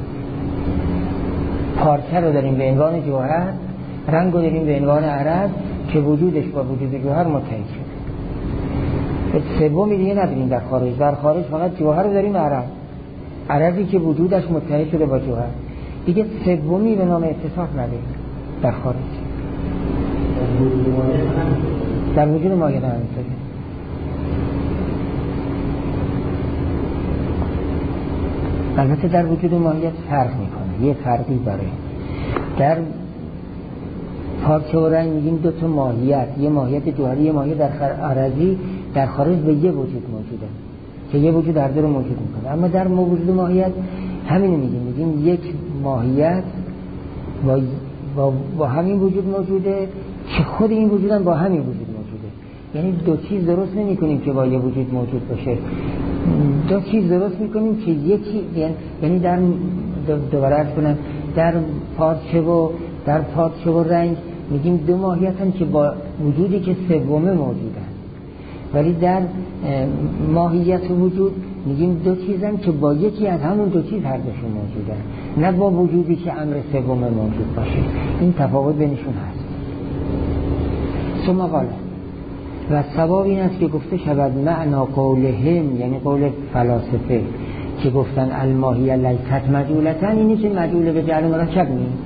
پارچه رو داریم به عنوان جوهر، رنگ رو داریم به عنوان عرض که وجودش با وجود جوهر متحد شده. سومی دیگه نداریم در خارج. در خارج فقط جوهر رو داریم، عرضی که وجودش متحد شده با جوهر. دیگه سومی به نام اتصاف نداریم در خارج. در وجود ماهیت هم همینطوره. البته در وجود ماهیت فرق میکنه، یه فرقی داره. در پارچه و رنگ میگیم دو تا ماهیت، یه ماهیت جوهری یه ماهیت در عرضی در خارج به یه وجود موجوده که یه وجود هر دو رو موجود میکنه. اما در وجود ماهیت همینو میگیم یک ماهیت با همین وجود موجوده که خود این وجود هم با همین وجود موجوده. یعنی دو چیز درست نمی کنیم که با یه وجود موجود باشه، دو چیز درست میکنیم که یکی، یعنی در دوباره عرض کنم در پارچه و رنگ میگیم دو ماهیت هم که با وجودی که سومه موجودن، ولی در ماهیت و وجود میگیم دو چیزن که با یکی از همون دو چیز هر دوشون موجودن، نه با وجودی که امر سومه موجود باشه. این تفاوت بینشون هست. ثم قال و ثواب این است که گفته شود معنا قولهم، یعنی قول فلاسفه که گفتن الماهیه لیست مجعولتن، اینی که مجعول به جعل مرکب نیست.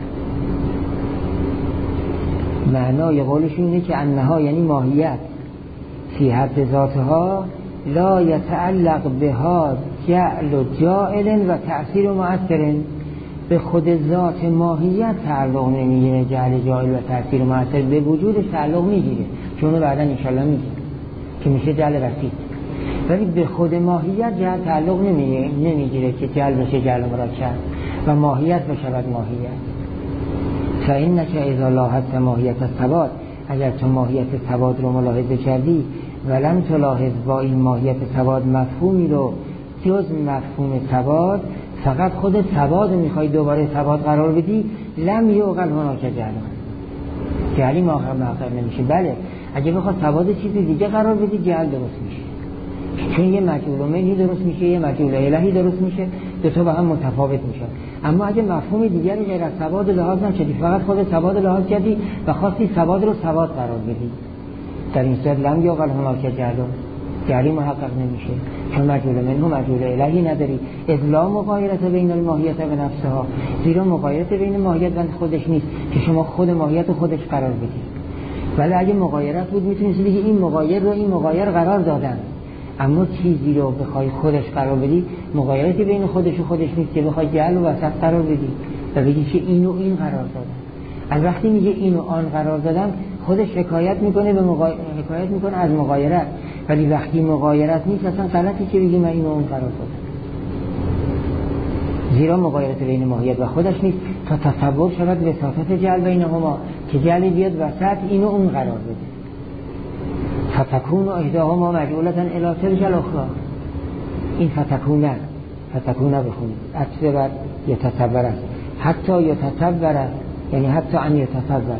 معنای قولشون اینه که انها یعنی ماهیت فی حد ذاتها لا یتعلق بها جعل و جائل و تأثیر و مؤثر. به خود ذات ماهیت تعلق نمیگیره، جعل جائل و تأثیر و مؤثر به وجودش تعلق میگیره، چون رو بعدا انشالله میگیم که میشه جعل بسیط. ولی به خود ماهیت جعل تعلق نمیگیره که جعل بشه جعل مرکب و ماهیت بشود ماهیت. فإنک اذا لاحظت ماهیت الثبات، اگر تو ماهیت ثبات رو ملاحظه کردی ولم تلاحظ با این ماهیت ثبات مفهومی رو جز مفهوم ثبات، فقط خود ثبات رو میخوای دوباره ثبات قرار بدی، لم یعقل هناک جعلی محقق نمیشه. بله اگه بخواد ثبات چیزی دیگه قرار بدی جعل درست میشه، چون یه مجعول منهی درست میشه، یه مجعول الهی درست میشه، دو تا با هم متفاوت میشن. اما اگه مفهوم دیگری غیر از ثبات لحاظ نکردی، فقط خود ثبات لحاظ کردی و خواستی ثبات رو ثبات قرار بدی، در این صورت لم یعقل هناک جعلی محقق نمیشه. چون مجعول منه مجعول الهی نداری. اذ لا مغایرت بین الماهیت و نفسها، زیرا مغایرت بین ماهیت و خودش نیست که شما خود ماهیت و خودش قرار بدید. ولی اگه مغایرت بود میتونید بگید این مغایر رو این مغایر قرار دادن، اما چیزی رو بخوای خودش قرار بدی مغایرتی بین خودش و خودش نیست که بخوای جعل و وسط قرار بدی و بگی که این و این قرار دادن. از وقتی میگه این و آن قرار دادن خودش حکایت میکنه حکایت میکنه از مغایرت، ولی وقتی مغایرت نیست اصلا غلطی که بگی من این و اون قرار دادم، زیرا مغایرت بین ماهیت و خودش نیست تا تصور شود وساطت جعل بینهما، که جعل بیاد وسط این و اون قرار بده. فتکون احداهما مجعولتا الی تلک الاخری. این فتکون بخونید عطف بر یتصور است، حتی یتصور یعنی حتی ان یتصور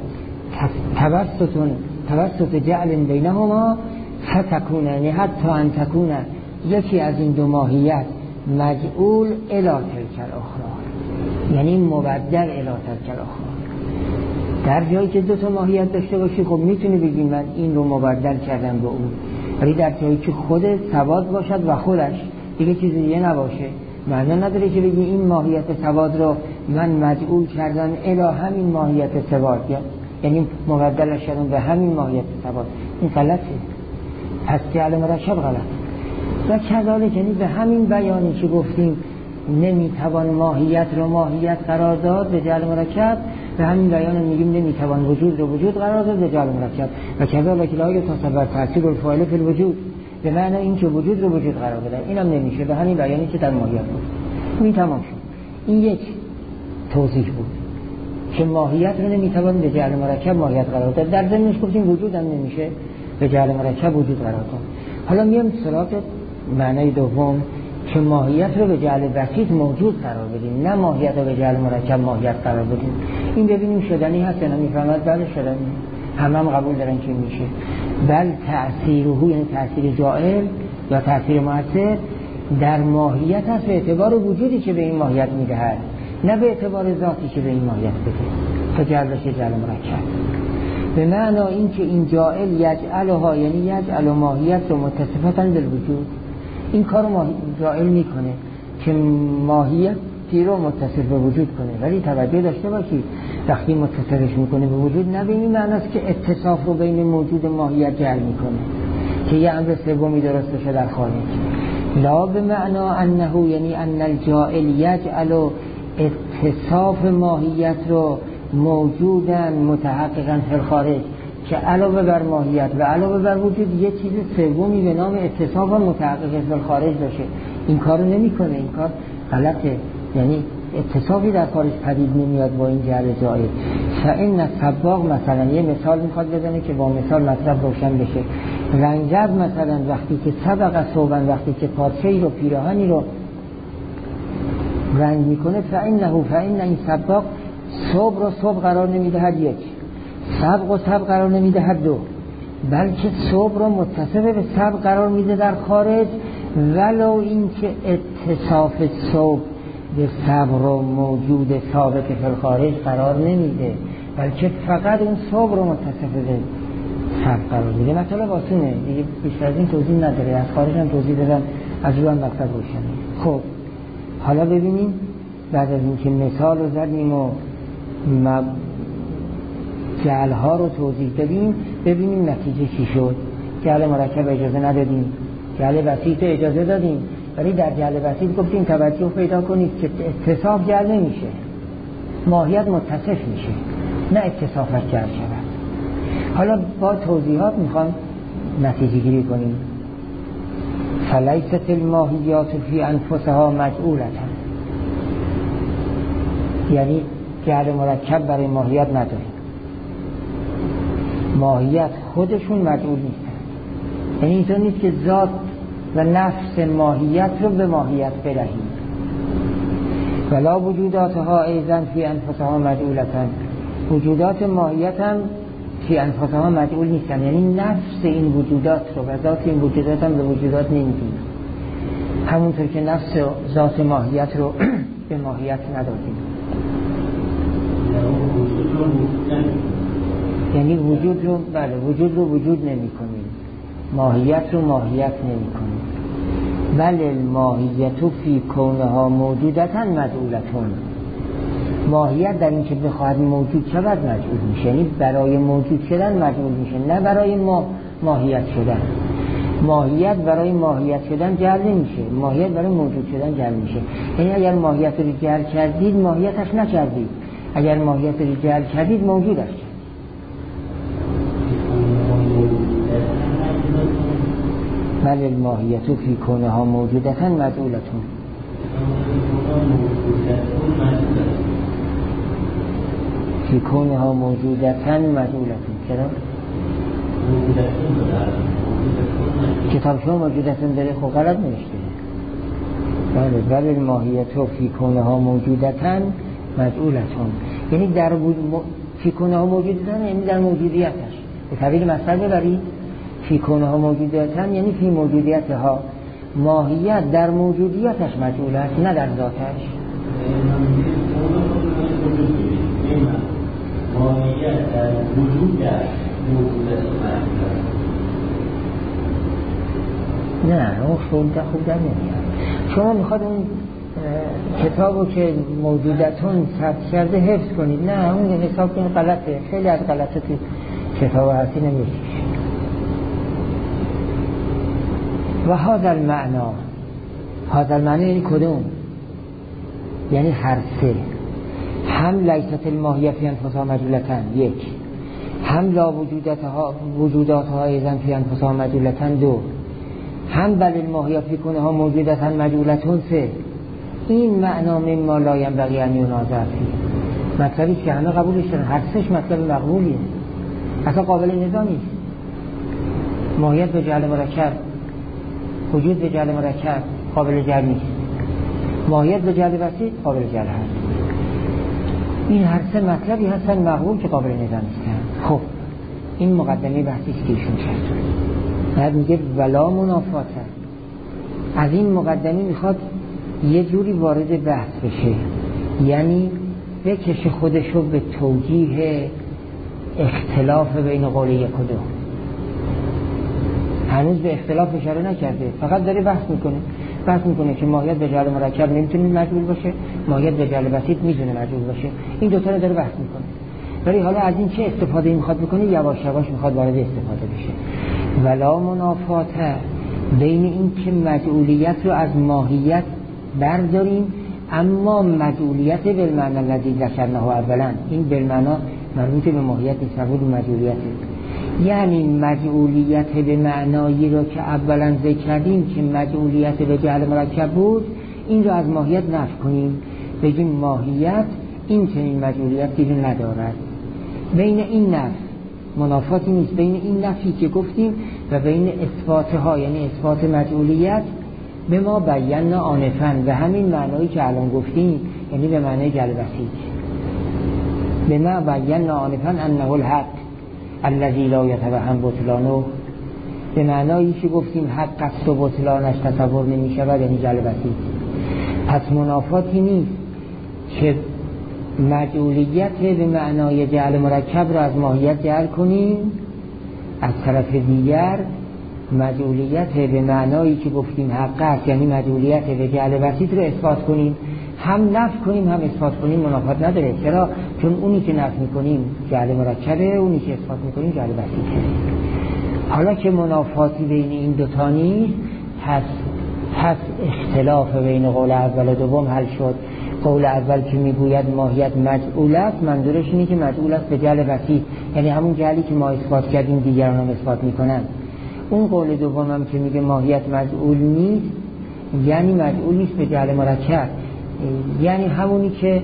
توسط جعل بینهما فتکون یعنی حتی ان تکون یکی از این دو ماهیت مجعول الی تلک الاخری، یعنی مبدل الی تلک الاخری. در جایی که دو تا ماهیت داشته باشی خب میتونی بگی من این رو مبدل کردم به اون، ولی در جایی که خود سواد باشد و خودش دیگه چیز دیگه نباشه معنی نداره که بگی این ماهیت سواد رو من مجعول کردم الی همین ماهیت سواد، یعنی مبدلش کردم به همین ماهیت سواد. این غلطه، پس جعل مرکب غلط. و کذالک یعنی به همین بیانی که گفتیم نمیتوان ماهیت رو ماهیت قرار داد به جعل مرکب، به همین بیان میگیم نمیتوان وجود رو وجود قرار داد به جعل مرکب. و کذالک لا یتصور تأثیر الفاعل فی الوجود، به معنی این که وجود رو وجود قرار بدن اینم نمیشه به همین بیانی که در ماهیت بود. این تمام شد. این یک توضیح بود که ماهیت رو نمیتوان به جعل مرکب ماهیت قرار داد. در ضمنش گفتیم وجود هم نمیشه به جعل مرکب وجود قرار داد. حالا میام سراغ معنی دوم که ماهیت رو به جعل بسیط موجود قرار بدیم، نه ماهیت رو به جعل مرکب ماهیت قرار بدیم. این ببینیم شدنی هست یا نمیفهمد؟ بله شدنی، هم قبول دارن که میشه. بل تأثیره یعنی تأثیر جائل یا تأثیر مؤثر در ماهیت هست به اعتبار وجودی که به این ماهیت میدهد، نه به اعتبار ذاتی که به این ماهیت بده تا جعل بشه جعل مرکب. به معنی این که این جائل یجعلها یعنی یجعل ماهیت رو متصفتا بالوجود، این کار رو جائل میکنه که ماهیتی رو متصف به وجود کنه. ولی توجه داشته باشید وقتی متصفش میکنه به وجود نه به این معنی است که اتصاف رو بین موجود ماهیت جعل میکنه که یه امر سومی درست بشه در خارج. لا به معنی انه یعنی ان الجائل یجعل اتصاف ماهیت رو موجودن متحققا فی الخارج، که علاوه بر ماهیت و علاوه بر وجود یه چیز سومی به نام اتصاف و متحقق فی الخارج باشه. این کارو نمیکنه، این کار غلطه، یعنی اتصافی در خارج پدید نمیاد با این جعل جائل. فإن سباق مثلا یه مثال میخواد بزنه که با مثال مطلب روشن بشه. رنجب مثلا وقتی که سبق ثوبا وقتی که پارچه‌ای رو پیراهنی رو رنگ میکنه فإن این سباق ثوب رو ثوب قرار نمیدهد یک، سبق و سبق قرار نمیدهد دو، بلکه ثوب رو متصف به سبق قرار میده در خارج، ولو این که اتصاف ثوب به سبق رو موجود ثابت فی الخارج قرار نمیده، بلکه فقط اون ثوب رو متصف به سبق قرار میده. مثلا واسونه دیگه بیشتر از این توضیح نداره، از خارج هم توضیح دادم، از روی هم مطلب روشنه. خب حالا ببینیم بعد از اینکه مثال رو زدیم و جعلها رو توضیح دادیم ببینیم نتیجه چی شد. جعل مرکب اجازه ندادیم، جعل بسیط اجازه دادیم، ولی در جعل بسیط گفتیم توجه پیدا کنید که اتصاف جعل نمیشه، ماهیت متصف میشه نه اتصافش جعل شود. حالا با توضیحات میخوام نتیجه گیری کنیم. فلیست الماهیات فی انفسها مجعولتا، یعنی جعل مرکب برای ماهیت نداریم، ماهیت خودشون مجعول نیستن. یعنی اینطور نیست که ذات و نفس ماهیت رو به ماهیت بدهیم. ولا وجوداتها ایضا فی انفسها مجعولتا، وجودات ماهیت هم فی انفسها مجعول نیستن، یعنی نفس این وجودات رو و ذات این وجودات هم به وجودات نمیدیم، همونطور که نفس ذات ماهیت رو به ماهیت ندادیم. یعنی وجود رو وجود نمی کنیم، ماهیت رو ماهیت نمی کنیم. ولی الماهیت فی کونها موجودتا مجعولتون. ماهیت در این که بخواهد موجود شود مجعول میشه، یعنی برای موجود شدن مجعول میشه، نه برای ماهیت شدن. ماهیت برای ماهیت شدن جعل نمیشه، ماهیت برای موجود شدن جعل میشه. یعنی اگر ماهیت رو جعل کردید ماهیتش نکردید، اگر ماهیت رو جعل کردید موجودش کرد. بل الماهیت فی کونها موجودتا مجعولتون. فی کونها موجودتا مجعولتون. چرا؟ کتاب شما موجودتون داره، خب غلط نوشته. بل الماهیت فی کونها موجودتا مجعولتون، یعنی در فی کونها موجودتن یعنی در موجودیتش. به تعبیر مصدر ببرید، فی کونها موجودتن یعنی فی موجودیتها. ماهیت در موجودیتش مجعول است، نه در ذاتش. ماهیت در وجودش نه اون خوب در نمیاد. شما میخواد اون کتابو که موجودتون ثبت کرده حفظ کنید، نه اون حساب کنید غلطه. خیلی از غلطه تو کتاب هستی نمیشه. و هذا المعنی یعنی کدوم؟ یعنی هر سه. هم لیست الماهیه فی انفسها مجعولتن، یک. هم لا وجوداتها ایضا فی انفسها مجعولتن، دو. هم بل الماهیه فی کونها موجودتن مجعولتون، سه. این معنا مما لا ینبغی ان ینازع فیه، مطلبی که همه قبولش دارن، هر سهش مطلب مقبولیه، اصلا قابل نزاع نیست. ماهیت به جعل مرکب، وجود به جعل مرکب قابل جعل نیست، ماهیت به جعل بسیط قابل جعل هست. این هر سه مطلبی هستن مقبول که قابل نزاع نیستن. خب این مقدمه بحثی که ایشون کرد، بعد میگه ولا منافاته. از این مقدمه میخواد یه جوری وارد بحث بشه، یعنی بکشه خودشو به توجیه اختلاف بین قول یک و دو. هنوز به اختلاف اشاره نکرده، فقط داره بحث میکنه که ماهیت به جعل مرکب نمیتونه مجعول باشه، ماهیت به جعل بسیط میتونه مجعول باشه. این دوتا رو داره بحث میکنه. ولی حالا از این چه استفاده میخواد بکنه؟ یواش یواش میخواد وارد استفاده بشه. ولا منافاته بین این که مجعولیت رو از ماهیت برداریم، اما مجعولیت بالمعنی الذی ذکرناه اولا، این بالمعنی مربوط به ماهیت نیست، مربوط به مجعولیت. یعنی مجعولیت به معنایی رو که اولا ذکر کردیم که مجعولیت به جعل مرکب بود، این رو از ماهیت نفی کنیم، بگیم ماهیت این چنین مجعولیتی رو ندارد. بین این نفی منافاتی نیست، بین این نفی که گفتیم و بین اثباتها، یعنی اثبات مجعولیت به ما بینا آنفا، به همین معنایی که الان گفتیم، یعنی به معنای جعل بسیط. به ما بینا آنفا انه الحق الذی لا یتوهم بطلانه، به معنایی که گفتیم حق است و بطلانش تصور نمی شود، یعنی جعل بسیط. پس منافاتی نیست که مجعولیت به معنای جعل مرکب را از ماهیت جعل کنیم، از طرف دیگر مجعولیت به معنایی که گفتیم حق است، یعنی مجعولیت به جعل بسیط رو اثبات کنیم. هم نفی کنیم هم اثبات کنیم منافات نداره. چرا؟ چون اونی که نفی میکنیم جعل مرکبه، اونی که اثبات میکنیم جعل بسیطه. حالا که منافاتی بین این دوتا نیست، پس اختلاف بین قول اول و دوم حل شد. قول اول که میگوید ماهیت مجعول است، منظورش اینه که مجعول است به جعل بسیط، یعنی همون جعلی که ما اثبات کردیم دیگران هم اثبات میکنن. اون قول دوم هم که میگه ماهیت مجعول نیست، یعنی مجعول نیست به جعل مرکب، یعنی همونی که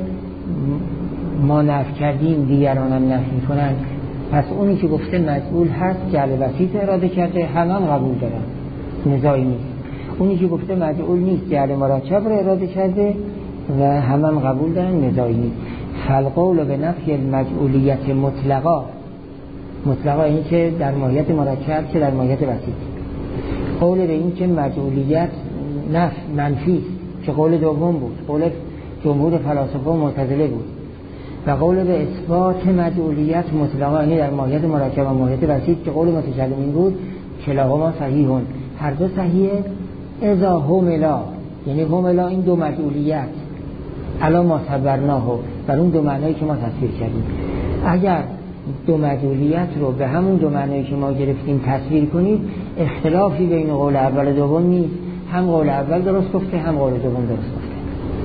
ما نفی کردیم دیگران هم نفی میکنن. پس اونی که گفته مجعول هست جعل بسیط اراده کرده، همه قبول دارن، نزاعی نیست. اونی که گفته مجعول نیست جعل مرکب رو اراده کرده و همه قبول دارن، نزاعی نیست. فالقول به نفی المجعولیت مطلقا یعنی که در ماهیت مرکب که در ماهیت بسیط. قول به این که مجعولیت منفی که قول دوم بود، قول جمهور فلاسفه و معتزله بود. و قول به اثبات مجعولیت مطلقا یعنی در ماهیت مرکب و ماهیت بسیط که قول متکلمین بود، کلاهما صحیحون، هر دو صحیحه اذا هملا، یعنی هملا این دو مجعولیت علا ما صبرناه، بر اون دو معنایی که ما تصویر کردیم، اگر دو مجعولیت رو به همون دو معنایی که ما گرفتیم تصویر کنید، اختلافی بین قول اول و دوم نیست، هم قول اول درست گفته هم قول دوم درست گفته.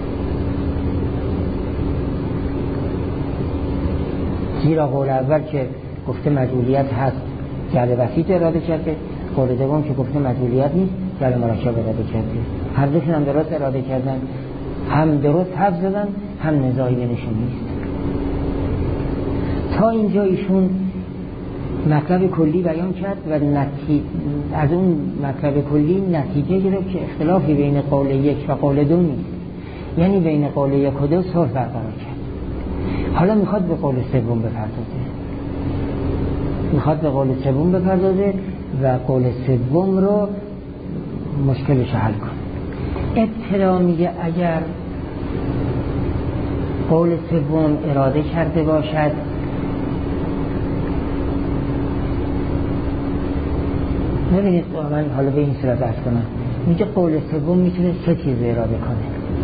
زیرا قول اول که گفته مجعولیت هست جعل بسیط اراده کرده، قول دوم که گفته مجعولیت نیست جعل مرکب اراده کرده. هر دوشون هم درست اراده کردن، هم درست حرف زدن، هم نزاعی بینشون نیست. تا اینجا ایشون مطلب کلی بیان کرد و از اون مطلب کلی نتیجه گرفت که اختلافی بین قول یک و قول دو نیست، یعنی بین قول یک و دو صلح برقرار کرد. حالا میخواد به قول سوم بپردازه، و قول سوم رو مشکلش حل کن. ابتدا میگه اگر قول سوم اراده کرده باشد ببینید من حالا به این صورت عرض کنم، میگه قول سوم میتونه سه چیز اراده کنه.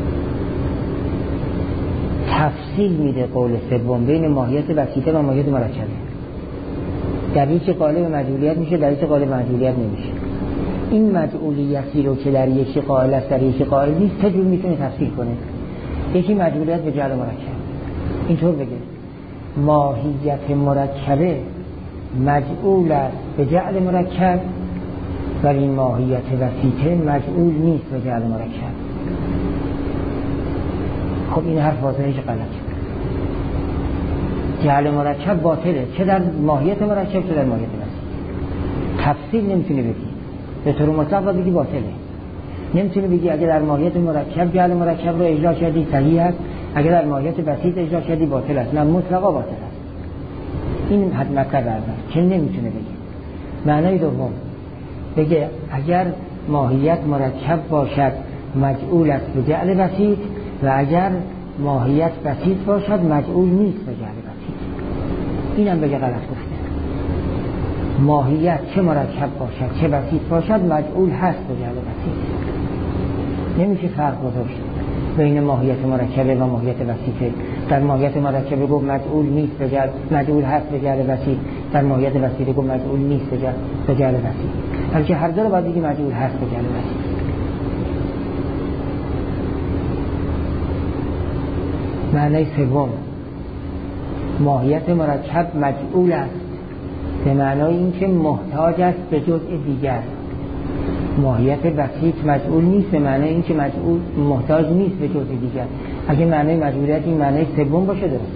تفصیل میده قول سوم بین ماهیت بسیطه و ماهیت مرکبه. در یک قالب مجعولیت میشه، در یک قالب مجعولیت نمیشه. این مجعولیتی رو که در یکی قائل است در یکی قائل نیست سه جور میتونه تفصیل کنه. یکی مجعولیت به جعل مرکب، اینطور بگه ماهیت مرکبه مجعول است به جعل مرکب، ولی ماهیت وسیطه مجعول نیست به جعل مرکب. خب این حرف واضحه که غلطه. جعل مرکب باطله، چه در ماهیت مرکب چه در ماهیت وسیط. تفصیل نمیتونه بگی، به طور مطلق بگی باطله. نمیتونه بگی اگه در ماهیت مرکب جعل مرکب رو اجرا کردی صحیح است، اگه در ماهیت بسیط اجرا کردی باطل است. نه، مطلقا باطل است. این حد مطلب اول که نمیتونه بگی. معنای دوم بگه اگر ماهیت مرکب باشد مجعول است به جعل بسیط، و اگر ماهیت بسیط باشد مجعول نیست به جعل بسیط. اینم بگه غلط گفته. ماهیت چه مرکب باشد چه بسیط باشد مجعول هست به جعل بسیط. نمیشه فرق گذاشت بین ماهیت مرکبه و ماهیت بسیطه. در ماهیت مرکبه گفت مجعول نیست به جعل، مجعول هست به جعل بسیط. در ماهیت بسیطه گفت مجعول نیست به جعل بسیط. بلکه هر دو رو باید بگی مجعول هست به جعل بسیط. معنی سوم ماهیت مرکب مجعول است به معنای اینکه محتاج است به جزء دیگر. ماهیت بسیط مجعول نیست به معنای اینکه مجعول محتاج نیست به جزء دیگر. اگه معنی مجعولیت این معنی سوم باشه درست،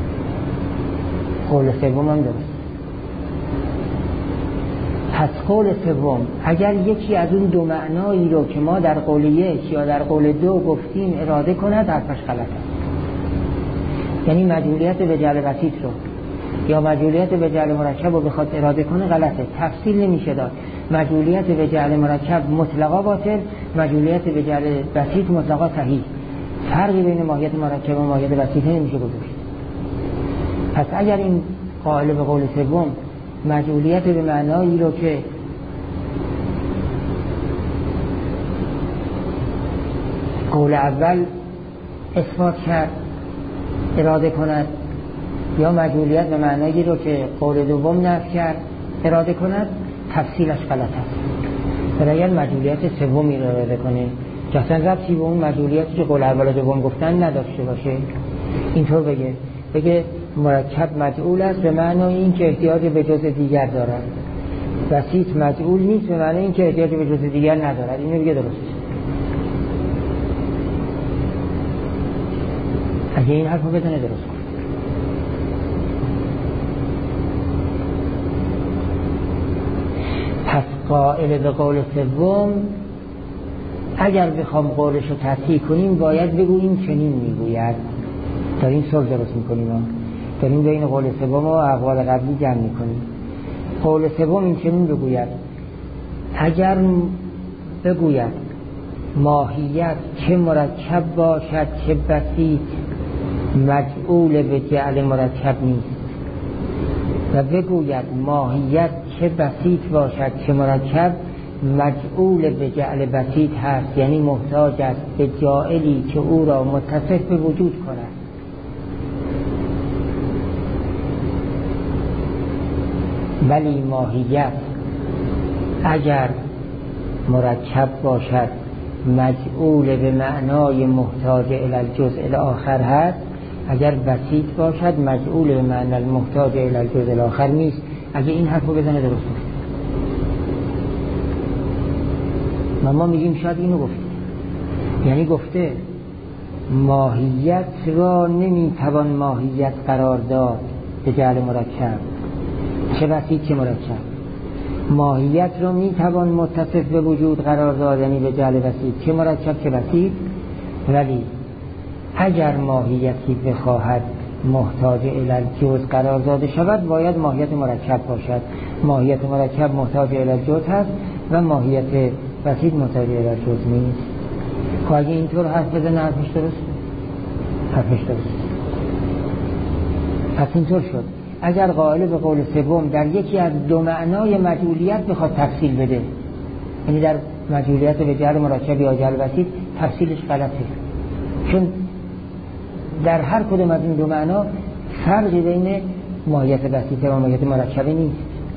قول سوم هم درست. پس قول سوم اگر یکی از اون دو معنایی رو که ما در قول یک یا در قول دو گفتیم اراده کند حرفش غلط است. یعنی مجعولیت به جعل بسیط رو یا مجعولیت به جعل مرکب رو بخواد اراده کنه غلطه. تفصیل نمیشه داد. مجعولیت به جعل مرکب مطلقا باطل، مجعولیت به جعل بسیط مطلقا صحیح. فرقی بین ماهیت مرکب و ماهیت بسیط نمیشه گذاشت. پس اگر این قائل به قول سوم مجعولیت به معنایی رو که قول اول اثبات کرد اراده کند، یا مجعولیت به معنایی رو که قول دوم نفی کرد اراده کند، تفصیلش غلط است. ولی اگر مجعولیت سومی رو اراده کنه که اصلا ربطی به اون مجعولیتی که قول اول و دوم گفتن نداشته باشه، اینطور بگه مرکب مجعول است به معنای این که احتیاج به جزء دیگر دارد، بسیط مجعول نیست به معنای این که احتیاج به جزء دیگر ندارد. اینو بگه درست. اگه این حرف رو بدونه درست کن. پس قائل به قول سوم اگر بخوام قولش رو تصحیح کنیم باید بگوییم چنین میگوید. داریم صلح درست میکنیم، داریم بین قول سوم و اقوال قبلی جمع میکنیم. قول سوم این چنین بگوید اگر بگوید ماهیت چه مرکب باشد چه بسیط مجعول به جعل مرکب نیست، و بگوید ماهیت چه بسیط باشد چه مرکب مجعول به جعل بسیط هست، یعنی محتاج است به جاعلی که او را متصف به وجود کند. ولی ماهیت اگر مرکب باشد مجعول به معنای محتاج الی الجزء الاخر هست، اگر بسیط باشد مجعول به معنای محتاج الی الجزء الاخر نیست. اگه این حرفو بزنه درست است. ما میگیم شاید اینو گفته، یعنی گفته ماهیت را نمیتوان ماهیت قرار داد به جعل مرکب، چه بسیط چه مرکب. ماهیت را میتوان متصف به وجود قرار داد، یعنی به جعل بسیط، چه مرکب چه بسیط. ولی اگر ماهیتی بخواهد محتاج الی الجزء قرار داده شود باید ماهیت مرکب باشد. ماهیت مرکب محتاج الی الجزء هست و ماهیت بسیط محتاج الی الجزء نیست. خب اگه اینطور حرف بزنه حرفش درست، حرفش درست. پس اینطور شد اگر قائل به قول سوم در یکی از دو معنای مجعولیت بخواد تفصیل بده، یعنی در مجعولیت به جعل مرکب یا جعل بسیط، تفصیلش غلطه، چون در هر کدوم از این دو معنا فرقی بین ماهیت بسیط و ماهیت مرکب نیست.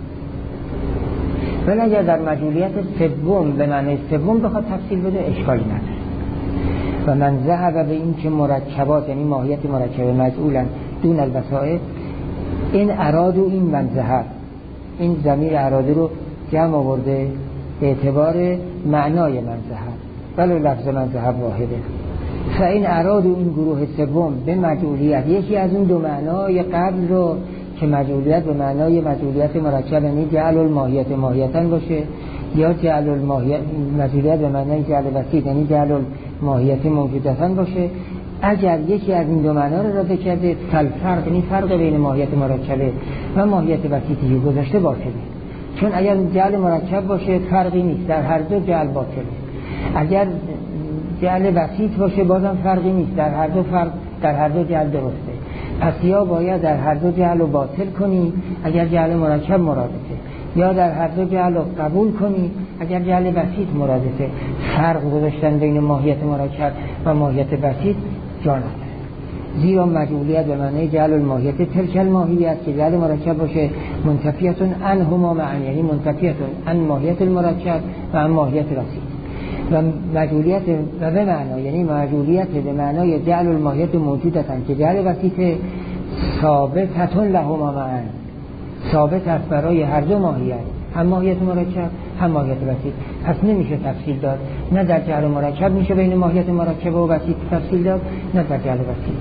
ولی اگر در مجعولیت سوم به معنای سوم بخواد تفصیل بده اشکالی نداره. و من ذهب به این که مرکبات یعنی ماهیت مرکب مجعولن دون البسائط، این اراد و این من ذهب، این ضمیر اراده رو جمع آورده به اعتبار معنای من ذهب، ولو لفظ من ذهب واحده. فاین اراد و این گروه سوم به مجعولیت یکی از اون دو معنای قبل رو که مجعولیت به معنای مجعولیت مرکب یعنی جعل الماهیت ماهیتن باشه، یا جعل الماهیت مجعولیت به معنای جعل بسیط یعنی جعل الماهیت موجودتن باشه، اگر یکی از این دو معنا رو رد کرده فالفرق، یعنی فرق بین ماهیت مرکبه و ماهیت بسیطی که گذاشته باطله. چون اگر جعل مرکب باشه فرقی نیست، در هر دو جعل باطله. اگر جعل بسیط باشه بازم فرقی نیست، در هر دو فرق، در هر دو جعل درسته. پس یا باید در هر دو جعل رو باطل کنی اگر جعل مرکب مرادفه، یا در هر دو جعل رو قبول کنی اگر جعل بسیط مرادفه. فرق گذاشتن بین ماهیت مرکب و ماهیت بسیط جا نداره، زیرا مجعولیت به معنی جعل الماهیت تلک الماهیت که جعل مرکب باشه منتفیتون عنهما معا، یعنی منتفیتون عن ماهیت المرکب و عن ماهیت بسیط. و مجعولیت و به معنا یعنی مجعولیت به معنای جعل الماهیت موجودتن که جعل بسیط ثابتتون لهما معا، ثابت است برای هر دو ماهیت، هم ماهیت مرکب هم ماهیت بسیط. پس نمیشه تفصیل داد، نه در جعل مرکب میشه بین ماهیت مرکب و بسیط تفصیل داد، نه در جعل بسیط.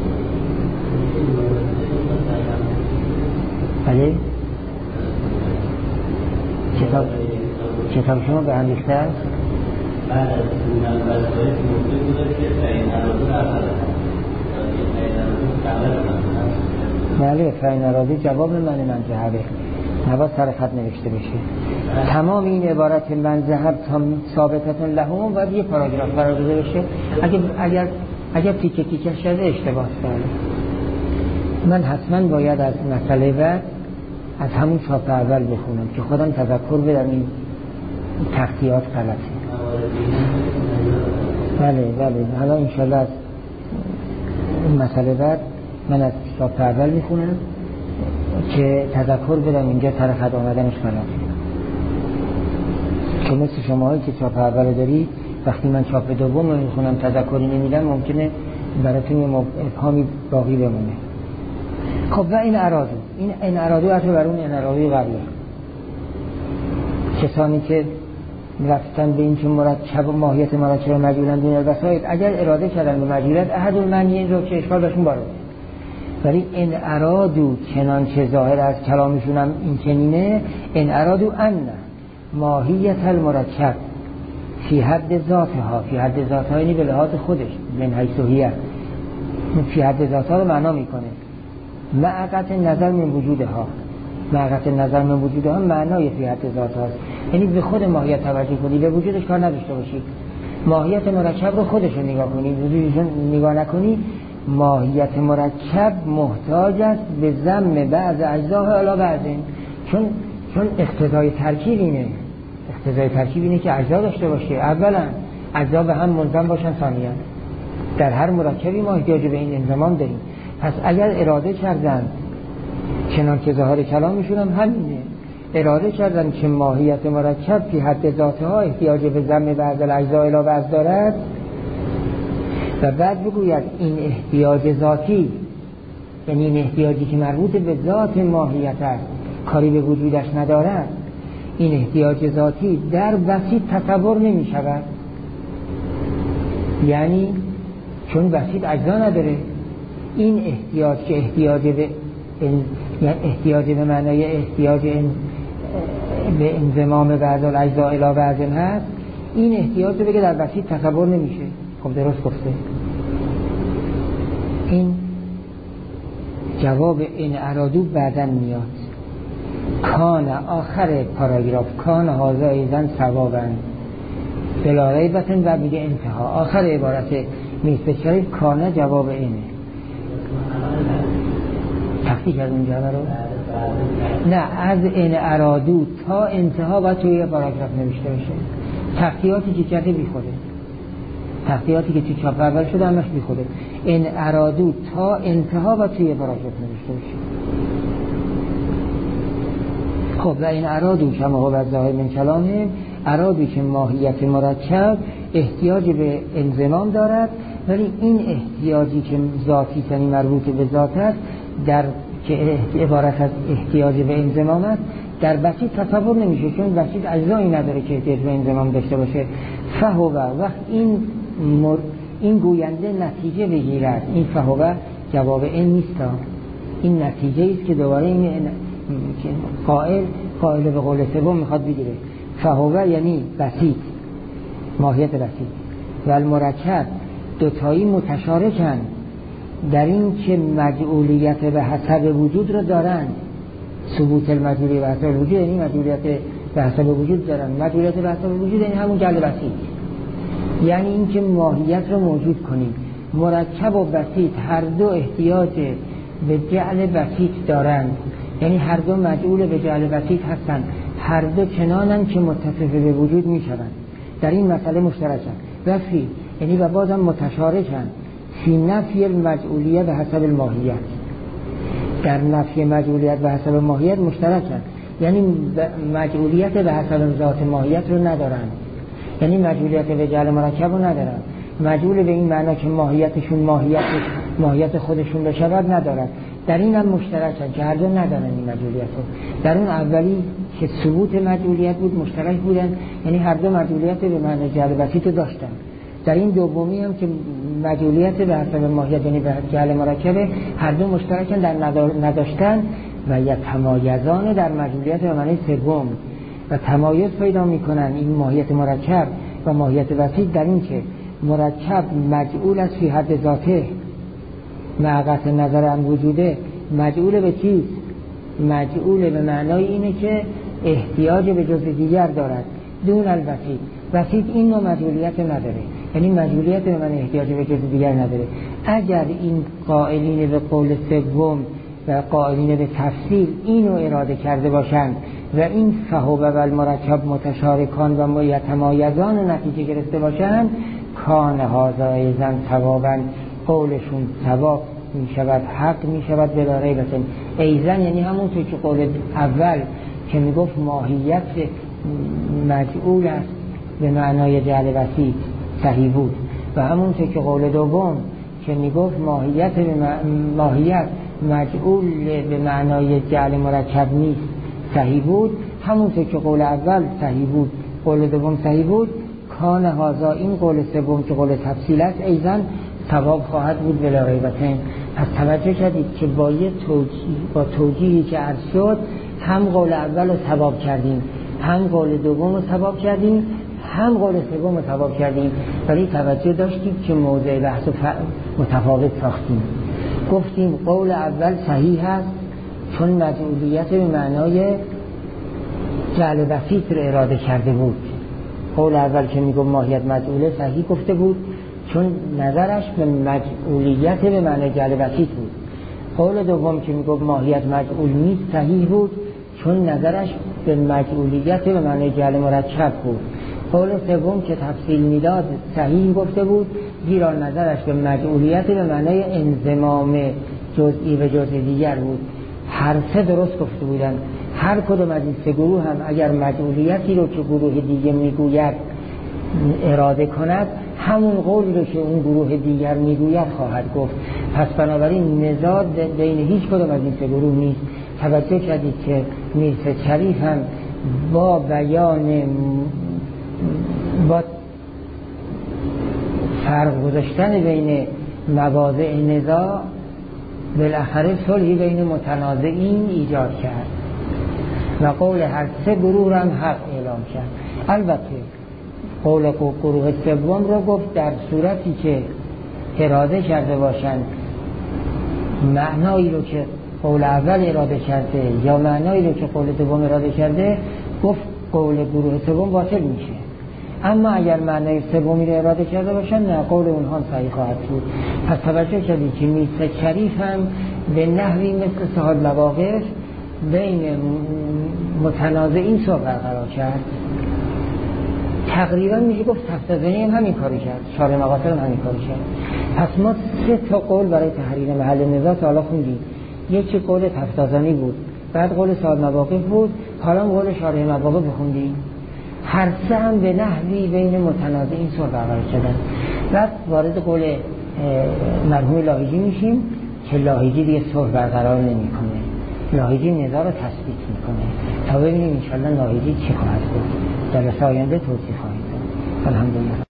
بله کتاب شما به هم ریخته است؟ بعد از اون البسایت مفته بوده که فعین ارادون بله فعین ارادون جواب من ذهبه، نباید سر خط نوشته بشه. تمام این عبارت من ذهب ثابتتون لهم باید یه پاراگراف قرار داده بشه. اگر تیکه تیکه شده اشتباه کرده. من حتما باید از مسئله بعد از همون چاپ اول بخونم که خودم تذکر بدم این تختیات غلطه. بله حالا انشالله از مسئله بعد من از چاپ اول میخونم که تذکر بدم اینجا سر خط آمدنش غلطه. که مثل شماهایی که چاپ اول داری وقتی من چاپ دوم رو میخونم تذکری نمیدم ممکنه براتون یه ابهامی باقی بمونه. خب و این ارادو حتی بر اون این ارادوی قبله کسانی که رفتن به این که مرکب و ماهیت مرکب مجعولن دون البسائط اگر اراده کردن به مجعولیت احد المعنیین رو که اشکال بهشون وارده، ولی این ارادو چنانچه ظاهر از کلامشون هم این چنینه، این ارادو ان ماهیت المرکب فی حد ذاتها، فی حد ذاتها یعنی به لحاظ خودش من حیثیت فی حد ذاتها رو معنا میکنه معقت نظر من وجودها، معقت نظر من وجودها معنای فی حد ذاتها است، یعنی به خود ماهیت توجه کنی به وجودش کار نداشته باشی، ماهیت مرکب رو خودش رو نگاه کنی، وجودش نگاه نکنی. ماهیت مرکب محتاج است به ضم بعض اجزاء علی بعض، چون اقتضای ترکیب اینه، اقتضای ترکیب اینه که اجزا داشته باشه. اولا اجزا به هم منضم باشن، ثانیا در هر مرکبی ما احتیاج به این انضمام داریم. پس اگر اراده کردن چنان که ظاهر کلامشون هم همینه، اراده کردن که ماهیت مرکب فی حد ذاتها احتیاج به ضم بعض الاجزاء الی بعض دارد و بعد بگوید این احتیاج ذاتی، یعنی این احتیاجی که مربوط به ذات ماهیت است کاری به وجودش ندارد، این احتیاج ذاتی در بسیط تصور نمی شود. یعنی چون بسیط اجزا نداره، این احتیاج که احتیاج به معنای احتیاج به انضمام بعض الاجزاء الی بعض هست، این احتیاج رو بگه در بسیط تصور نمیشه. خب درست گفته. این جواب این ارادو بعدن میاد. کان آخر پاراگراف، کان هذا ایضا ثوابا بلا ریبة و میگه انتها. آخر عبارت میسته شریف کان جواب اینه. تفصیل از اونجا رو نه، از این ارادو تا انتها باید توی پاراگراف نوشته باشه. تفصیلاتی که کرده بی خوده، تفصیلاتی که توی چاپ اول شده همش بی خوده. این ارادو تا انتها باید توی پاراگراف نوشته باشه. خب و این ارادو کما هو ظاهر من کلامه، ارادی که ماهیت مرکب احتیاج به انضمام دارد، ولی این احتیاجی که ذاتی یعنی مربوط به ذات است، در که عبارت از احتیاج به انضمام است، در بسیط تصور نمیشه، چون بسیط اجزایی نداره که احتیاج به انضمام داشته باشه. فهو وقت این گوینده نتیجه بگیرد. این فهو جواب این نیست، این نتیجه است که دوباره این قائل به قول سوم میخواد بگیره. فهو یعنی بسیط، ماهیت بسیط و المرکب دوتایی متشارکن در این که مجعولیت به حسب وجود رو دارن. ثبوت المجعولیت به حسب وجود یعنی مجعولیت به حسب وجود دارن. مجعولیت به حسب وجود یعنی همون جعل بسیط، یعنی این که ماهیت رو موجود کنیم. مرکب و بسیط هر دو احتیاج به جعل بسیط دارند، یعنی هر دو مجعول به جعل بسیط هستند، هر دو چنانن که متصف به وجود می شوند. در این مسئله مشترکن. وفی یعنی و بازم متشارکن فی نفی المجعولیت به حسب الماهیت. در نفی مجعولیت به حسب ماهیت مشترکن، یعنی مجعولیت به حسب ذات ماهیت رو ندارن، یعنی مجعولیت به جعل مرکب رو ندارن. مجعول به این معنا که ماهیتشون ماهیت خودشون بشود ندارن. در این هم مشترکن که هر دو ندارن این مجعولیت رو. در اون اولی که ثبوت مجعولیت بود مشترک بودن، یعنی هر دو مجعولیت به معنی جعل بسیط داشتن. در این دومی هم که مجعولیت به حسب ماهیت یعنی به جعل مرکبه، هر دو مشترکن در نداشتن و یتمایزان در مجعولیت به معنی سوم و تمایز پیدا میکنن این ماهیت مرکب و ماهیت بسیط در این که مرکب مجعول است فی حد ذاته مع قطع نظر عن وجوده. مجعول به چیز؟ مجعول به معنای اینه که احتیاج به جزء دیگر دارد دون البسیط. بسیط این نوع مجعولیت نداره، یعنی مجعولیت به معنی احتیاج به جزء دیگر نداره. اگر این قائلین به قول سوم و قائلین به تفصیل اینو اراده کرده باشند و این فهو و المرکب متشارکان و یتمایزان نتیجه گرفته باشند، کان هذا ایضا ثوابا، قولشون ثواب می شود، حق می شود بلا ریبة. ایضا یعنی همونطور که قول اول که می گفت ماهیت مجعول است به معنای جعل بسیط صحیح بود، و همونطور که قول دوم که می گفت ماهیت مجعول به معنای جعل مرکب نیست صحیح بود، همونطور که قول اول صحیح بود قول دوم صحیح بود. کان هذا این قول سوم که قول تفصیل است ایضا ثواب خواهد بود بلا ریبة. پس توجه کردید که با توجیهی که عرض شد هم قول اول رو ثواب کردیم، هم قول دوم رو ثواب کردیم، هم قول سوم رو ثواب کردیم، ولی توجه داشتیم که موضع بحث متفاوت ساختیم. گفتیم قول اول صحیح است چون مجعولیت به معنای جعل بسیط رو اراده کرده بود. قول اول که میگم ماهیت مجعوله صحیح گفته بود چون نظرش به مجعولیت به معنای جعل بسیط بود. قول دوم که میگم ماهیت مجعول نیست صحیح بود چون نظرش به مجعولیت به معنی جعل مرکب بود. قول سوم که تفصیل میداد صحیح گفته بود، گیران نظرش به مجعولیت به معنی انضمام جزئی به جزء دیگر بود. هر سه درست گفته بودند. هر کدوم از این سه گروه هم اگر مجعولیتی رو که گروه دیگه میگوید اراده کند، همون قولی رو که اون گروه دیگر میگوید خواهد گفت. پس بنابراین نزاع بین هیچ کدوم از این سه گروه نیست. توجه کردید که میرزا شریف هم با بیان با فرق گذاشتن بین مواضع نزاع بالاخره صلحی بین متنازعین ایجاد کرد و قول هر سه گروه هم حق اعلام کرد. البته قول گروه سوم رو گفت در صورتی که اراده کرده باشند معنایی رو که قول اول اراده کرده یا معنایی رو که قول دوم اراده کرده، گفت قول گروه سوم باطل میشه. اما اگر معنای سومی رو اراده کرده باشن، نه، قول اونها صحیح خواهد بود. پس توجه کردید که میرزا شریف هم به نحوی مثل صاحب مواقف بین متنازعین صلح برقرار کرد. تقریبا میشه گفت تفتازانی هم همین کاری کرد، شارح مقاصد هم همین کاری کرد. پس ما 3 تا قول برای تحریر محل نزاع تا حالا خوندیم. یکی قول تفتازانی بود، بعد قول صاحب مواقف بود، حالا قول شارح مواقف بخوندیم. هر سه هم به نحوی بین متنازعین صلح برقرار کردن. بعد وارد قول مرحوم لاهیجی میشیم که لاهیجی دیگه صلح برقرار نمیکنه. لاهیجی نزاع رو تثبیت میکنه. تا ببینیم انشالله لاهیجی چی خواهد بود. در آینده توضیح خواهیم داد. الحمدلله.